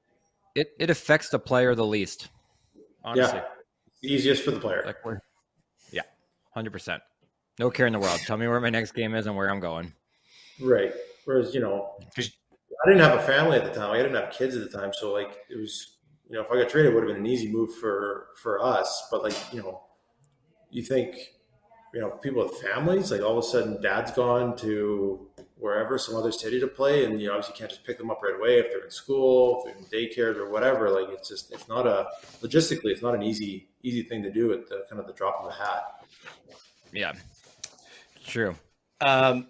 It it affects the player the least, honestly. Yeah. Easiest for the player. Like we're, yeah, one hundred percent. No care in the world. Tell me where my next game is and where I'm going. Right. Whereas, you know, I didn't have a family at the time. I didn't have kids at the time. So, like, it was, you know, if I got traded, it would have been an easy move for, for us. But, like, you know, you think, you know, people with families, like, all of a sudden dad's gone to wherever, some other city to play. And, you know, obviously you can't just pick them up right away if they're in school, if they're in daycare or whatever. Like, it's just, it's not a, logistically, it's not an easy, easy thing to do at the kind of the drop of a hat. Yeah, true. Um,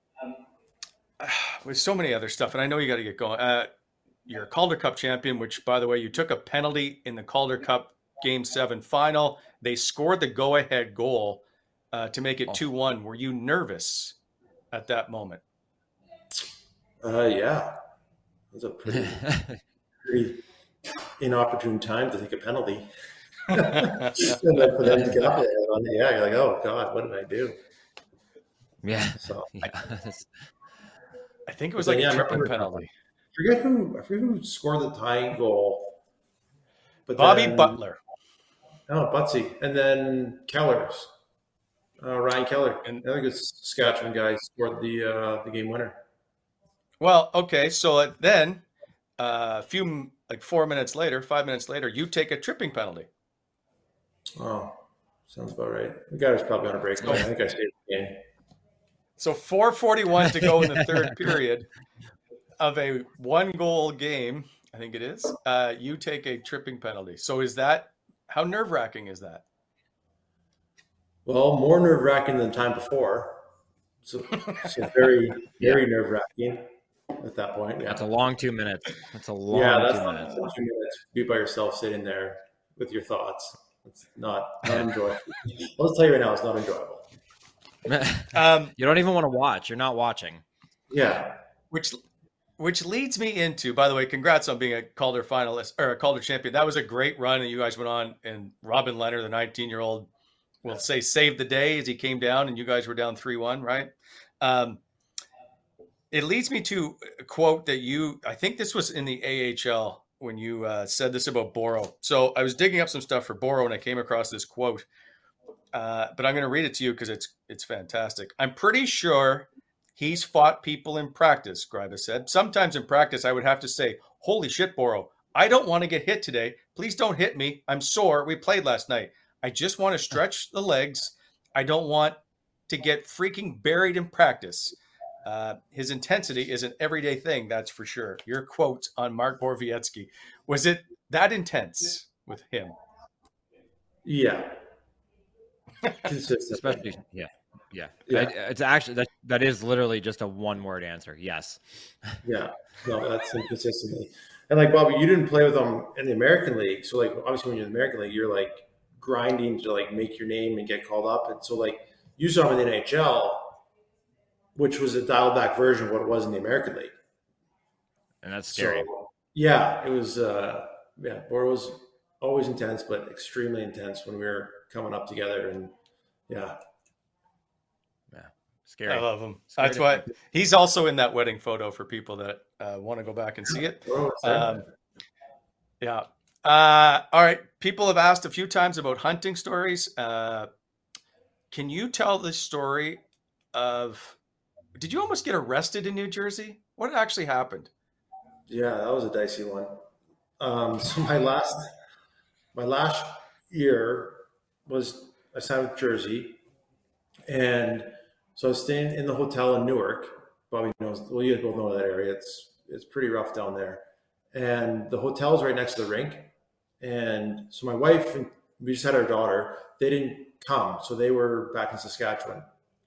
with so many other stuff, and I know you got to get going. Uh, you're a Calder Cup champion, which, by the way, you took a penalty in the Calder Cup Game Seven final. They scored the go-ahead goal uh, to make it two one. Were you nervous at that moment? Uh, yeah, it was a pretty, pretty inopportune time to take a penalty. And then for them to get up there, yeah, you're like, oh God, what did I do? Yeah. So yeah. I think it was But like yeah, a I tripping remember- penalty. I forget who I forget who scored the tying goal. But Bobby then, Butler. Oh, Butsy. And then Keller's. Uh, Ryan Keller. And- I think it's Saskatchewan guy scored the uh, the game winner. Well, okay. So uh, then uh, a few, like four minutes later, five minutes later, you take a tripping penalty. Oh, sounds about right. The guy was probably on a break. I think I stayed in the game. So four forty-one to go in the third period of a one-goal game, I think it is, uh, you take a tripping penalty. So is that, how nerve-wracking is that? Well, more nerve wracking than the time before. So, so very, very nerve wracking at that point. Yeah. That's a long two minutes. That's a long yeah, that's two not minutes. two minutes. Be by yourself sitting there with your thoughts. It's not, not enjoyable. I'll just tell you right now, it's not enjoyable. Um, You don't even want to watch. You're not watching. Yeah. which which leads me into, by the way, congrats on being a Calder finalist or a Calder champion. That was a great run, and you guys went on, and Robin Leonard, the nineteen-year-old, will say saved the day as he came down, and you guys were down three one, right? Um, it leads me to a quote that you, I think this was in the A H L when you uh, said this about Boro. So I was digging up some stuff for Boro, and I came across this quote. Uh, but I'm going to read it to you because it's it's fantastic. I'm pretty sure he's fought people in practice, Gryba said. Sometimes in practice, I would have to say, holy shit, Boro, I don't want to get hit today. Please don't hit me. I'm sore. We played last night. I just want to stretch the legs. I don't want to get freaking buried in practice. Uh, his intensity is an everyday thing, that's for sure. Your quote on Mark Borowiecki, was it that intense with him? Yeah. Consistent. Especially, yeah, yeah. Yeah. I- it's actually that that is literally just a one word answer. Yes. Yeah, no, that's inconsistently. And like Bobby, you didn't play with them in the American League, so like obviously when you're in the American League, you're like grinding to like make your name and get called up, and so like you saw him in the N H L, which was a dialed back version of what it was in the American League, and that's scary. So, yeah, it was. Uh, yeah, Boro was always intense, but extremely intense when we were coming up together, and yeah. Scary. I love him. Scary That's to why think. he's also in that wedding photo for people that uh, want to go back and see it. Oh, Um, yeah. Uh, all right. People have asked a few times about hunting stories. Uh, can you tell the story of, did you almost get arrested in New Jersey? What actually happened? Yeah, that was a dicey one. Um, so my last, my last year was I signed with Jersey, and so I was staying in the hotel in Newark. Bobby knows. Well, you guys both know that area. It's it's pretty rough down there, and the hotel's right next to the rink. And so my wife and we just had our daughter. They didn't come, so they were back in Saskatchewan.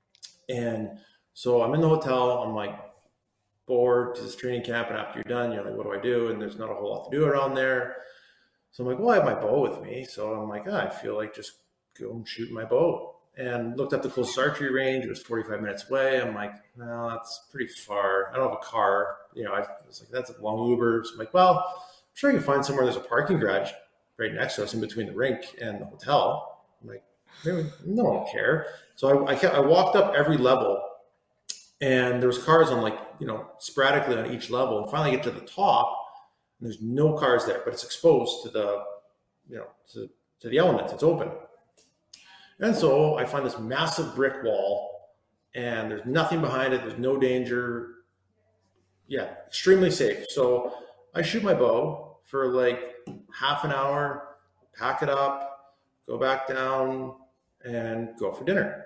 And so I'm in the hotel. I'm like bored to this training camp, and after you're done, you're like, what do I do? And there's not a whole lot to do around there. So I'm like, well, I have my bow with me. So I'm like, oh, I feel like just go and shoot my bow. And looked up the closest archery range. It was forty-five minutes away. I'm like, no, that's pretty far. I don't have a car. You know, I was like, that's a long Uber. So I'm like, well, I'm sure I can find somewhere there's a parking garage right next to us in between the rink and the hotel. I'm like, maybe, no one will care. So I, I, kept, I walked up every level, and there was cars on like, you know, sporadically on each level. And finally I get to the top, and there's no cars there, but it's exposed to the, you know, to, to the elements. It's open. And so I find this massive brick wall, and there's nothing behind it. There's no danger. Yeah, extremely safe. So I shoot my bow for like half an hour, pack it up, go back down, and go for dinner.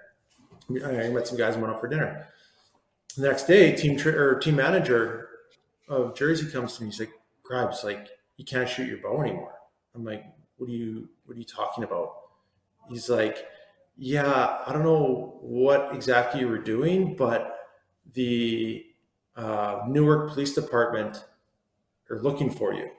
I met some guys and went out for dinner. The next day, team tra- or team manager of Jersey comes to me. He's like, "Gribes, like you can't shoot your bow anymore." I'm like, "What are you? What are you talking about?" He's like, yeah, I don't know what exactly you were doing, but the uh, Newark Police Department are looking for you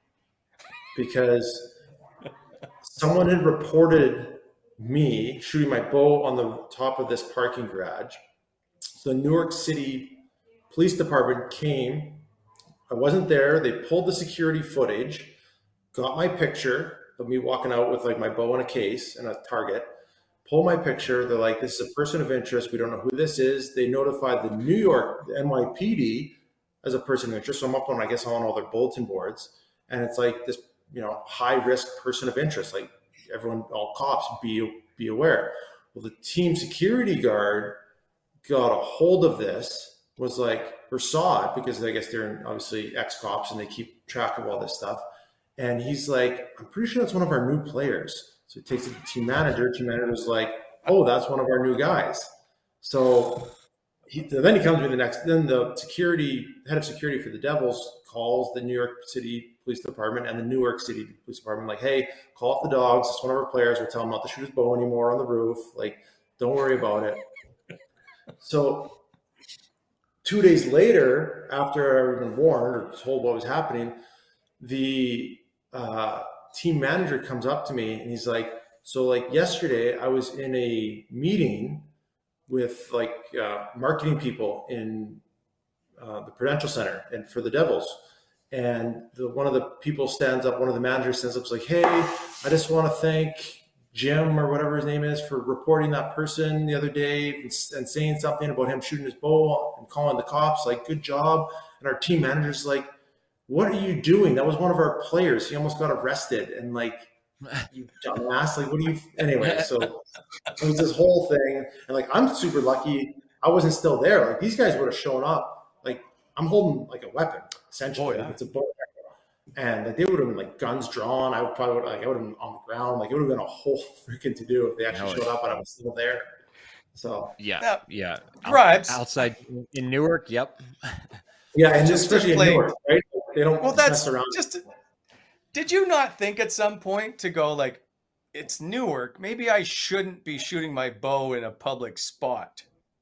because someone had reported me shooting my bow on the top of this parking garage. So the Newark City Police Department came. I wasn't there. They pulled the security footage, got my picture of me walking out with like my bow in a case and a target. pull my picture. They're like, this is a person of interest. We don't know who this is. They notified the New York, the N Y P D as a person of interest. So I'm up on, I guess, on all their bulletin boards. And it's like this, you know, high risk person of interest. Like everyone, all cops, be, be aware. Well, the team security guard got a hold of this, was like, or saw it, because I guess they're obviously ex-cops and they keep track of all this stuff. And he's like, I'm pretty sure that's one of our new players. So he takes it to the team manager. Team manager's like, oh, that's one of our new guys. So he, then he comes to me the next, then the security, head of security for the Devils calls the New York City Police Department and the Newark City Police Department, like, hey, call off the dogs. It's one of our players. We'll tell him not to shoot his bow anymore on the roof. Like, don't worry about it. So two days later, after I'd been warned or told what was happening, the uh, team manager comes up to me and he's like, so like yesterday I was in a meeting with like uh, marketing people in uh, the Prudential Center and for the Devils. And the, one of the people stands up, one of the managers stands up, is like, hey, I just want to thank Jim or whatever his name is for reporting that person the other day and, and saying something about him shooting his bow and calling the cops, like, good job. And our team manager's like, what are you doing? That was one of our players. He almost got arrested. And like, you dumbass, like, what do you, anyway, so it was this whole thing. And like, I'm super lucky I wasn't still there. Like, these guys would have shown up. Like, I'm holding like a weapon, essentially. Oh, yeah. It's a bow. And like, they would have been like guns drawn. I would probably would, like I would have been on the ground. Like, it would have been a whole freaking to do if they actually showed up and I was still there. So yeah, yeah, yeah. Bribes outside in Newark. Yep. Yeah, and just especially in Newark, right? They don't well, that's mess around. Just, did you not think at some point to go like, it's Newark, maybe I shouldn't be shooting my bow in a public spot?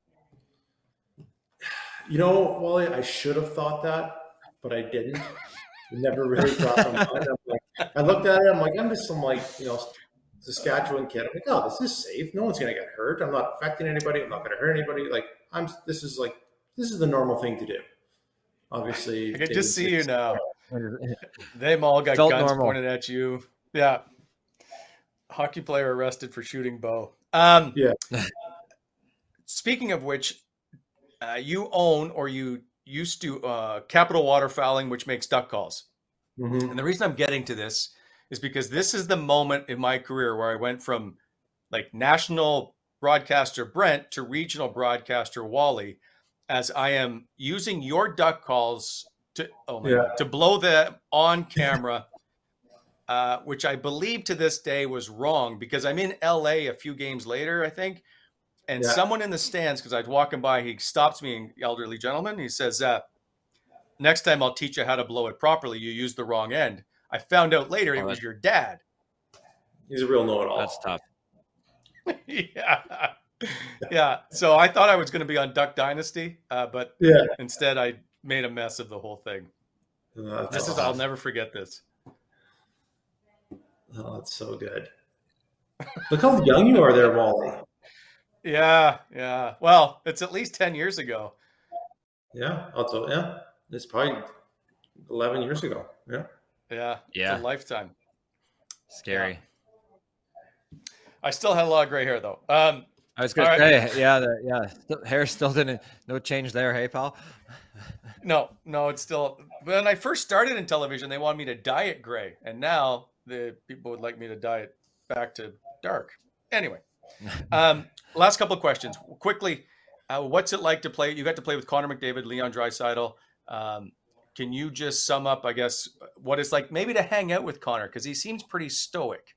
You know, Wally, I should have thought that, but I didn't. It never really crossed my mind. I'm like, I looked at it. I'm like, I'm just some like, you know, Saskatchewan kid. I'm like, oh, this is safe. No one's gonna get hurt. I'm not affecting anybody. I'm not gonna hurt anybody. Like, I'm. This is like, this is the normal thing to do. Obviously, I can just see you now. They've all got Felt guns normal. pointed at you. Yeah. Hockey player arrested for shooting bow. Um, yeah. Speaking of which, uh, you own or you used to uh, Capital Waterfowling, which makes duck calls. Mm-hmm. And the reason I'm getting to this is because this is the moment in my career where I went from like national broadcaster Brent to regional broadcaster Wally, as I am using your duck calls to oh my Yeah. God, to blow them on camera, uh, which I believe to this day was wrong because I'm in L A a few games later, I think. And Yeah. someone in the stands, because I was walking by, he stops me, an elderly gentleman. He says, uh, next time I'll teach you how to blow it properly. You used the wrong end. I found out later it Oh, was that- your dad. He's a real know-it-all. That's tough. yeah. Yeah. So I thought I was going to be on Duck Dynasty, uh, but Yeah. instead I made a mess of the whole thing. Oh, that's This is, awesome. I'll never forget this. Oh, that's so good. Look how young you are there, Wally. Yeah. Yeah. Well, it's at least ten years ago. Yeah, also, yeah, it's probably eleven years ago. Yeah. Yeah. Yeah. It's a lifetime. Scary. I still had a lot of gray hair though. Um, I was gonna All right. say, yeah, the, yeah, still, hair still didn't, no change there, hey pal. No, no, it's still. When I first started in television, they wanted me to dye it gray, and now the people would like me to dye it back to dark. Anyway, um, last couple of questions quickly. Uh, what's it like to play? You got to play with Connor McDavid, Leon Draisaitl. Um, can you just sum up, I guess, what it's like maybe to hang out with Connor because he seems pretty stoic.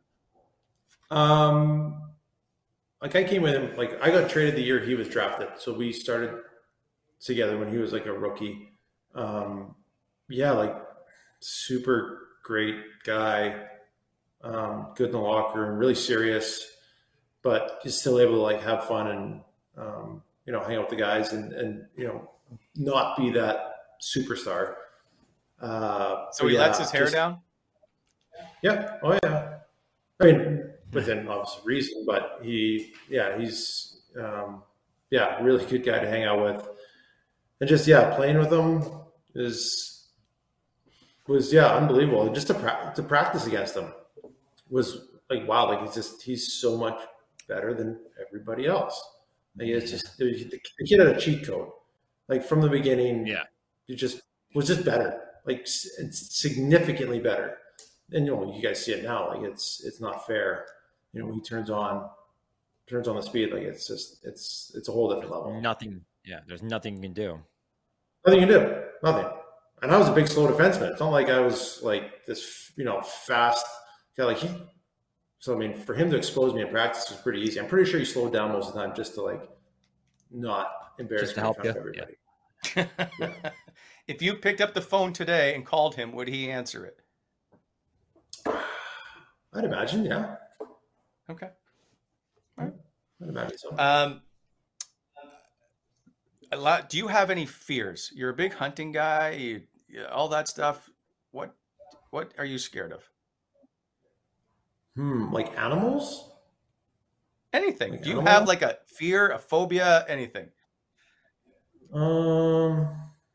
Um, like I came with him. Like I got traded the year he was drafted, so we started together when he was like a rookie. Um, yeah, like super great guy, um, good in the locker room, really serious, but he's still able to like have fun and um, you know hang out with the guys and and you know not be that superstar. Uh, So but he yeah, lets his hair just- down. Yeah. Oh yeah. I mean, within obvious reason, but he, yeah, he's, um, yeah, really good guy to hang out with, and just yeah, playing with him is was yeah unbelievable. And just to pra- to practice against him was like wow, like he's just he's so much better than everybody else. Like it's just the kid had a cheat code. Like from the beginning, yeah, it just was just better. Like it's significantly better. And you know, you guys see it now. Like it's it's not fair. You know, when he turns on turns on the speed, like it's just it's it's a whole different level. Nothing. Yeah, there's nothing you can do. Nothing you can do. Nothing. And I was a big slow defenseman. It's not like I was like this, you know, fast guy. Like he. So I mean, for him to expose me in practice was pretty easy. I'm pretty sure he slowed down most of the time just to like not embarrass Just to me in help front of you. everybody. Yeah. Yeah. If you picked up the phone today and called him, would he answer it? I'd imagine, yeah. Okay. All right. I'd imagine so. Um, a lot. Do you have any fears? You're a big hunting guy. You, you- all that stuff. What What are you scared of? Hmm, like animals? Anything? Like Do you animal? have like a fear, a phobia, anything? Um,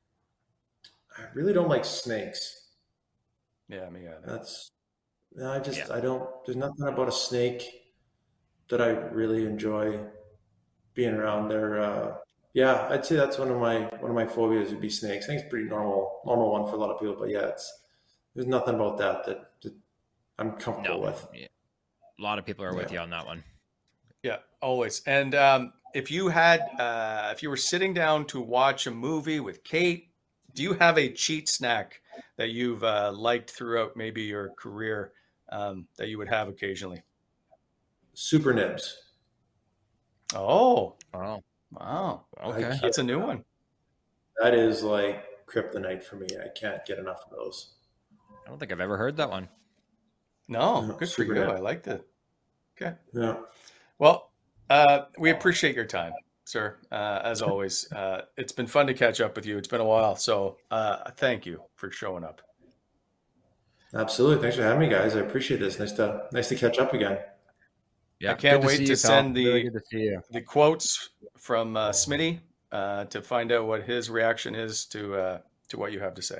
I really don't like snakes. Yeah, me either. That's, no, I just, Yeah. I don't, there's nothing about a snake that I really enjoy being around there. Uh, yeah, I'd say that's one of my, one of my phobias would be snakes. I think it's pretty normal, normal one for a lot of people, but yeah, it's, there's nothing about that that, that I'm comfortable No, with. yeah. A lot of people are with Yeah. you on that one. Yeah, always. And um, if you had, uh, if you were sitting down to watch a movie with Kate, do you have a cheat snack that you've uh, liked throughout maybe your career um, that you would have occasionally? Super nibs. Oh, Oh, wow. okay. I That's a new one. That is like kryptonite for me. I can't get enough of those. I don't think I've ever heard that one. No, No, good for super you. good. I liked it. Okay. Yeah. Well, uh, we appreciate your time, sir. Uh, as always, uh, it's been fun to catch up with you. It's been a while, so uh, thank you for showing up. Absolutely. Thanks for having me, guys. I appreciate this. Nice to nice to catch up again. Yeah, I can't good wait see to you, pal. send the Really good to see you. the quotes from uh, Smitty uh, to find out what his reaction is to uh, to what you have to say.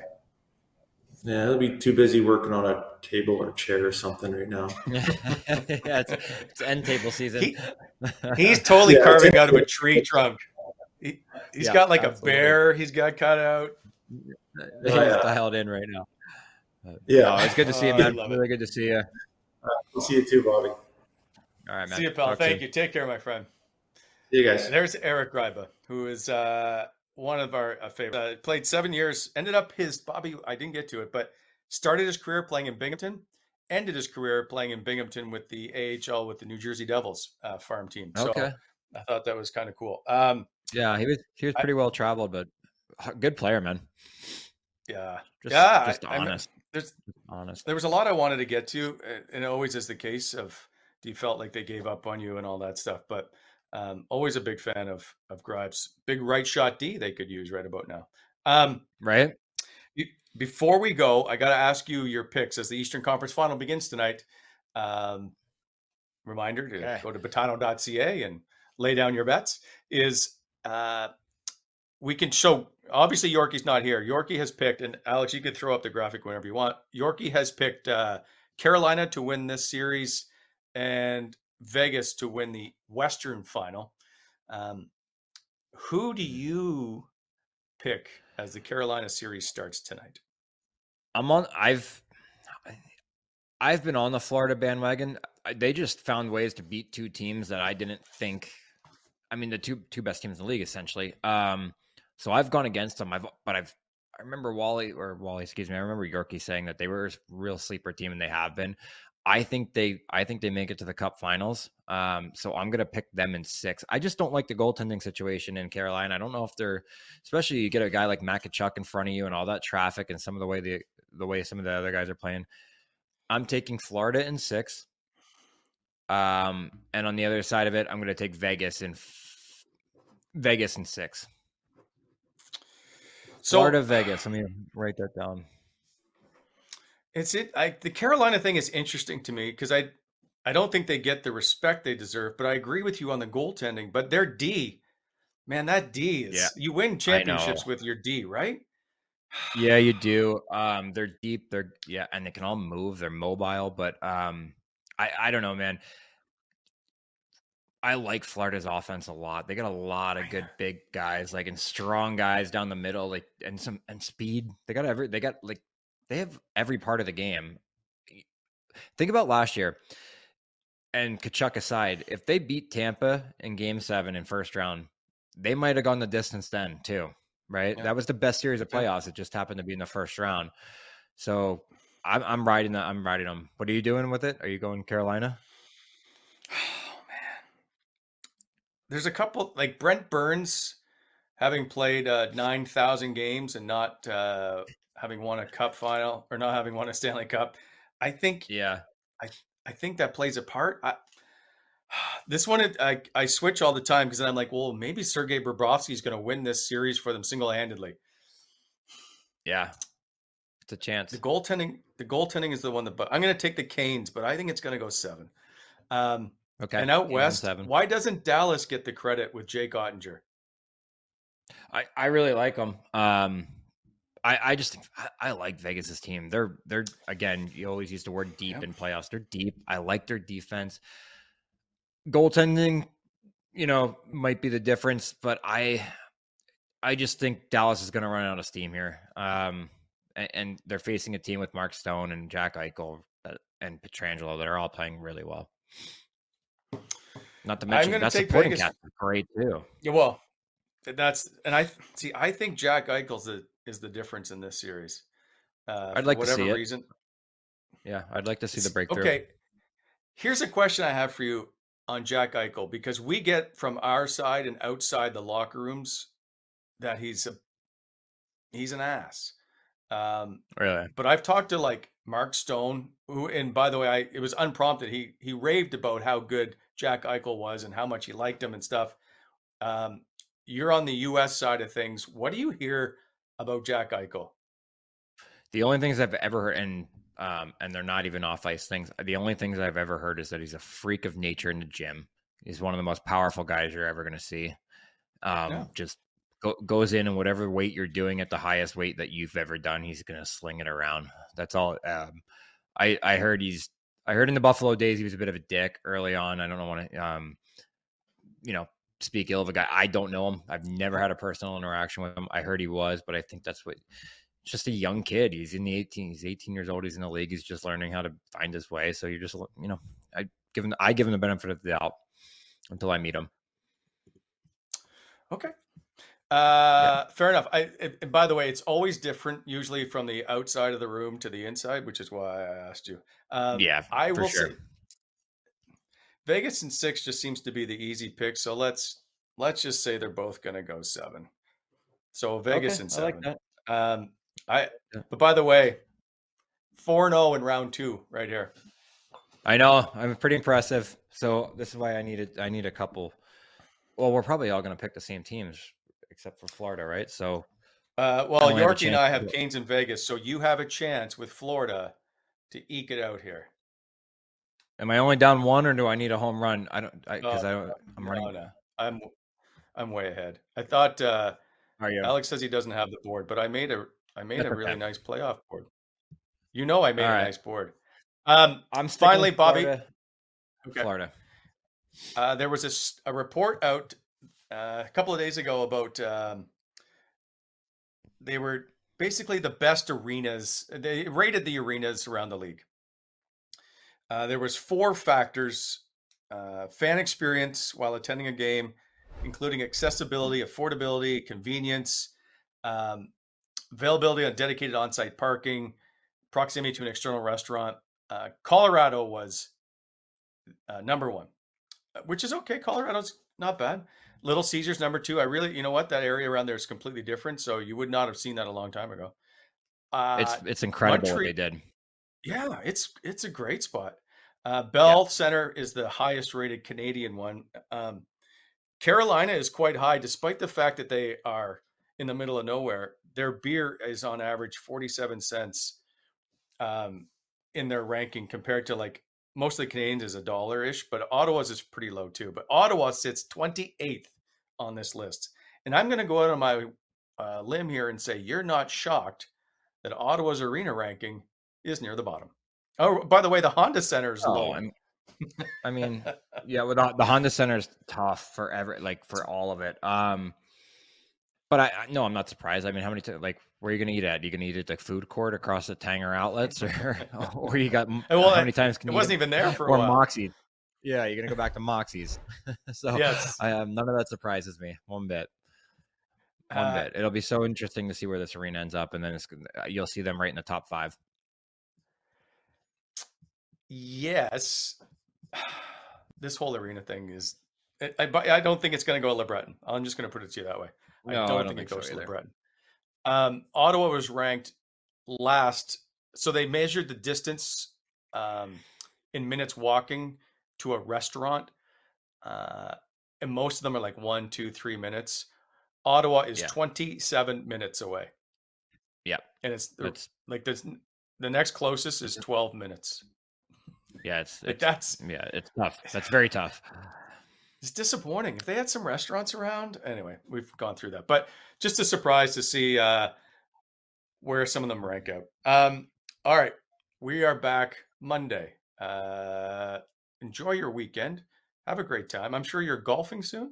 Yeah, he'll be too busy working on a table or chair or something right now. yeah, it's, it's end table season. He- He's totally Yeah, carving it's- out of a tree trunk. He, he's Yeah, got like absolutely. a bear. He's got cut out. He's Oh, yeah. dialed in right now. Yeah. No, it's good to see you, Oh, I man. love it. Really good to see you. We'll see you too, Bobby. All right, man. See you, pal. Talk Thank soon. you. Take care, my friend. See you guys. There's Eric Gryba, who is uh, one of our uh, favorites. Uh, played seven years, ended up his, Bobby, I didn't get to it, but started his career playing in Binghamton, ended his career playing in Binghamton with the A H L with the New Jersey Devils uh, farm team. So Okay. I thought that was kind of cool. Um, Yeah, he was he was I- pretty well traveled, but good player, man. yeah. Just, yeah. just I- I mean, honest. there's, Just honest. there was a lot I wanted to get to, and- and it always is the case of, do you felt like they gave up on you and all that stuff. But um, always a big fan of, of Grimes. Big right shot D they could use right about now. Um, Right? You- Before we go, I got to ask you your picks as the Eastern Conference Final begins tonight. Um, reminder to Okay. go to batano dot c a and lay down your bets. Is uh, we can show, obviously Yorkie's not here. Yorkie has picked, and Alex, you could throw up the graphic whenever you want. Yorkie has picked uh, Carolina to win this series and Vegas to win the Western Final. Um, who do you pick as the Carolina series starts tonight? I'm on I've I've been on the Florida bandwagon. I- They just found ways to beat two teams that I didn't think. I mean, the two two best teams in the league, essentially. Um, so I've gone against them. I've but I've I remember Wally or Wally, excuse me. I remember Yorkie saying that they were a real sleeper team, and they have been. I think they I think they make it to the Cup Finals. Um, so I'm gonna pick them in six. I just don't like the goaltending situation in Carolina. I don't know if they're, especially you get a guy like Makachuk in front of you and all that traffic and some of the way the the way some of the other guys are playing. I'm taking Florida in six. Um, and on the other side of it, I'm going to take Vegas in f- Vegas in six. So Florida, Vegas. Let me write that down. it's it. I, the Carolina thing is interesting to me because I, I don't think they get the respect they deserve. But I agree with you on the goaltending. But their D, man, that D is Yeah, you win I know. championships with your D, right? Yeah, you do. Um, they're deep. They're yeah, and they can all move. They're mobile, but um, I I don't know, man. I like Florida's offense a lot. They got a lot of good big guys, like and strong guys down the middle, like and some and speed. They got every. They got like they have every part of the game. Think about last year, and Kachuk aside, if they beat Tampa in Game Seven in first round, they might have gone the distance then too, right? Yeah. That was the best series of playoffs. It just happened to be in the first round. So I'm, I'm riding that. I'm riding them. What are you doing with it? Are you going Carolina? There's a couple, like Brent Burns, having played uh, nine thousand games and not uh, having won a cup final or not having won a Stanley Cup. I think, yeah, I I think that plays a part. I, this one, I, I switch all the time because I'm like, well, maybe Sergei Bobrovsky is going to win this series for them single-handedly. Yeah, it's a chance. The goaltending, the goaltending is the one that, but I'm going to take the Canes, but I think it's going to go seven. Um, Okay. And out west, why doesn't Dallas get the credit with Jake Ottinger? I, I really like them. Um, I, I just I, I like Vegas's team. They're they're again, you always use the word deep yeah. in playoffs. They're deep. I like their defense. Goaltending, you know, might be the difference, but I I just think Dallas is going to run out of steam here. Um, and, and they're facing a team with Mark Stone and Jack Eichel and Pietrangelo that are all playing really well. Not to mention that supporting cast is great too. Yeah, well, that's and I see. I think Jack Eichel is, is the difference in this series. Uh, I'd like for to whatever see it. reason. Yeah, I'd like to see the breakthrough. Okay, here's a question I have for you on Jack Eichel because we get from our side and outside the locker rooms that he's a he's an ass. Um, really, but I've talked to like Mark Stone, who, and by the way, I it was unprompted. He he raved about how good Jack Eichel was and how much he liked him and stuff. Um, you're on the U S side of things. What do you hear about Jack Eichel? The only things I've ever heard, and um, and they're not even off ice things. The only things I've ever heard is that he's a freak of nature in the gym. He's one of the most powerful guys you're ever going to see. Um, yeah. Just go, goes in and whatever weight you're doing at the highest weight that you've ever done, he's going to sling it around. That's all. Um, I I heard he's. I heard in the Buffalo days he was a bit of a dick early on. I don't want to, um, you know, speak ill of a guy. I don't know him. I've never had a personal interaction with him. I heard he was, but I think that's what. Just a young kid. He's in the eighteen. He's eighteen years old. He's in the league. He's just learning how to find his way. So you're just, you know, I give him. I give him the benefit of the doubt until I meet him. Okay. Uh, yeah. Fair enough. I, it, by the way, it's always different, usually from the outside of the room to the inside, which is why I asked you. Um, yeah, I for will sure. say Vegas and six just seems to be the easy pick. So let's, let's just say they're both going to go seven. So Vegas okay, and seven. I like that. Um, I, but by the way, four and oh in round two right here. I know, I'm pretty impressive. So this is why I needed, I need a couple. Well, we're probably all going to pick the same teams except for Florida, right? So, uh, well, Yorkie and I have Canes in Vegas, so you have a chance with Florida to eke it out here. Am I only down one, or do I need a home run? I don't, because I, I don't. I'm no, running. No. I'm, I'm way ahead. I thought uh, Are you? Alex says he doesn't have the board, but I made a, I made a really nice playoff board. You know, I made all a right. nice board. Um, I'm finally, Bobby. Florida. Okay. Florida. Uh, there was a, a report out uh, a couple of days ago about um, they were basically the best arenas. They rated the arenas around the league. Uh, there was four factors: uh, fan experience while attending a game, including accessibility, affordability, convenience, um, availability on dedicated on-site parking, proximity to an external restaurant. Uh, Colorado was uh, number one, which is okay. Colorado's not bad. Little Caesars number two. I really, you know what? That area around there is completely different. So you would not have seen that a long time ago. Uh, it's it's incredible Montreal, what they did. Yeah, it's it's a great spot. Uh, Bell yeah. Center is the highest rated Canadian one. Um, Carolina is quite high, despite the fact that they are in the middle of nowhere. Their beer is on average forty-seven cents um, in their ranking compared to like most of the Canadians is a dollar ish, but Ottawa's is pretty low too. But Ottawa sits twenty-eighth on this list. And I'm going to go out on my uh, limb here and say, you're not shocked that Ottawa's arena ranking is near the bottom. Oh, by the way, the Honda Center is oh, low. I'm, I mean, yeah, with the, the Honda Center is tough for every, like for all of it. Um, but I, I no, I'm not surprised. I mean, how many t- like where are you gonna eat at? You gonna eat at the food court across the Tanger outlets, or or you got well, how many times can it you wasn't eat even there for a or while. Moxie? Yeah, you're gonna go back to Moxie's. So yes, I, um, none of that surprises me one bit. One uh, bit. It'll be so interesting to see where this arena ends up, and then it's, you'll see them right in the top five. Yes, this whole arena thing is. I, I don't think it's going to go to LeBreton. I'm just going to put it to you that way. No, I, don't I don't think, think it goes so to either. LeBreton. Um, Ottawa was ranked last, so they measured the distance um, in minutes walking to a restaurant, uh, and most of them are like one, two, three minutes. Ottawa is Yeah. twenty-seven minutes away. Yep. And it's, It's like this, the next closest is twelve minutes. yeah, it's, Like it's that's yeah, it's tough. That's very tough. it's disappointing. If they had some restaurants around, anyway, we've gone through that. But just a surprise to see uh, where some of them rank out. Um, all right, we are back Monday. Uh, enjoy your weekend. Have a great time. I'm sure you're golfing soon.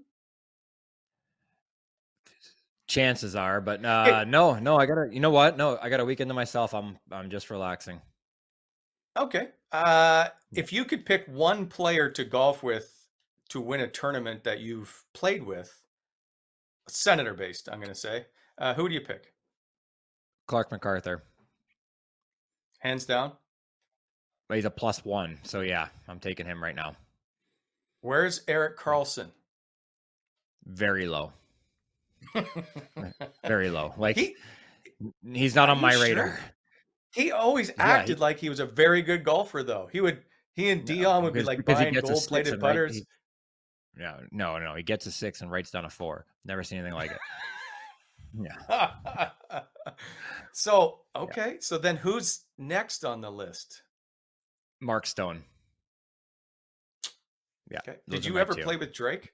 Chances are, but uh, Hey. no, no, I gotta. You know what? No, I got a weekend to myself. I'm I'm just relaxing. Okay. Uh, if you could pick one player to golf with to win a tournament that you've played with, Senator based, I'm going to say, uh, who do you pick? Clark MacArthur. Hands down. He's a plus one, so yeah, I'm taking him right now. Where's Eric Carlson? Very low. Very low. Like He, he's not on Are my you radar. sure? He always Yeah, acted he- like he was a very good golfer, though. He would, he and Dion would be because- like because he buying gets a six gold-plated and right- putters. he- No, no, no. He gets a six and writes down a four. Never seen anything like it. Yeah. So okay, so then who's next on the list? Mark Stone. Yeah. Okay. those Did are you my ever two. play with Drake?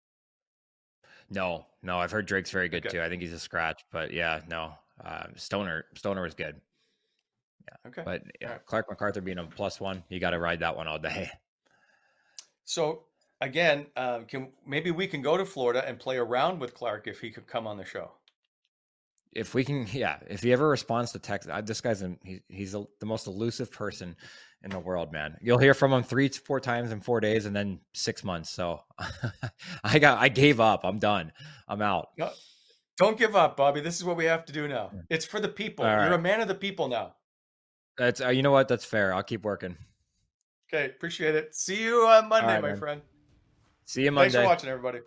No, no. I've heard Drake's very good Okay. too. I think he's a scratch, but yeah, no. Uh, Stoner, Stoner was good. Okay. But yeah, All right. Clark MacArthur being a plus one, you got to ride that one all day. So again, um, can maybe we can go to Florida and play around with Clark if he could come on the show. If we can, yeah. If he ever responds to text, I, this guy's an, he, he's a, the most elusive person in the world, man. You'll hear from him three to four times in four days, and then six months. So I got, I gave up. I'm done. I'm out. No, don't give up, Bobby. This is what we have to do now. It's for the people. All You're right. a man of the people now. That's uh, you know what? That's fair. I'll keep working. Okay, appreciate it. See you on Monday, right, my man. friend. See you Monday. Thanks for watching, everybody.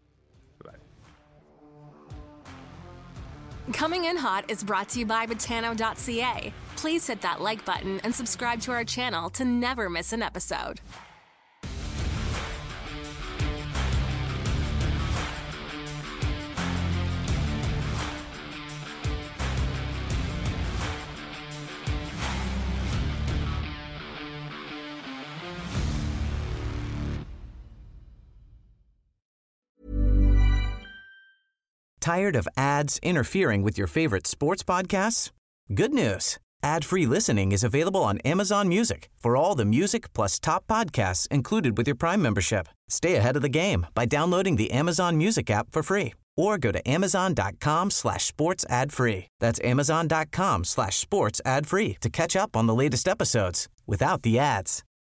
Coming in Hot is brought to you by Botano dot c a. Please hit that like button and subscribe to our channel to never miss an episode. Tired of ads interfering with your favorite sports podcasts? Good news. Ad-free listening is available on Amazon Music for all the music plus top podcasts included with your Prime membership. Stay ahead of the game by downloading the Amazon Music app for free or go to amazon.com slash sports ad free. That's amazon.com slash sports ad free to catch up on the latest episodes without the ads.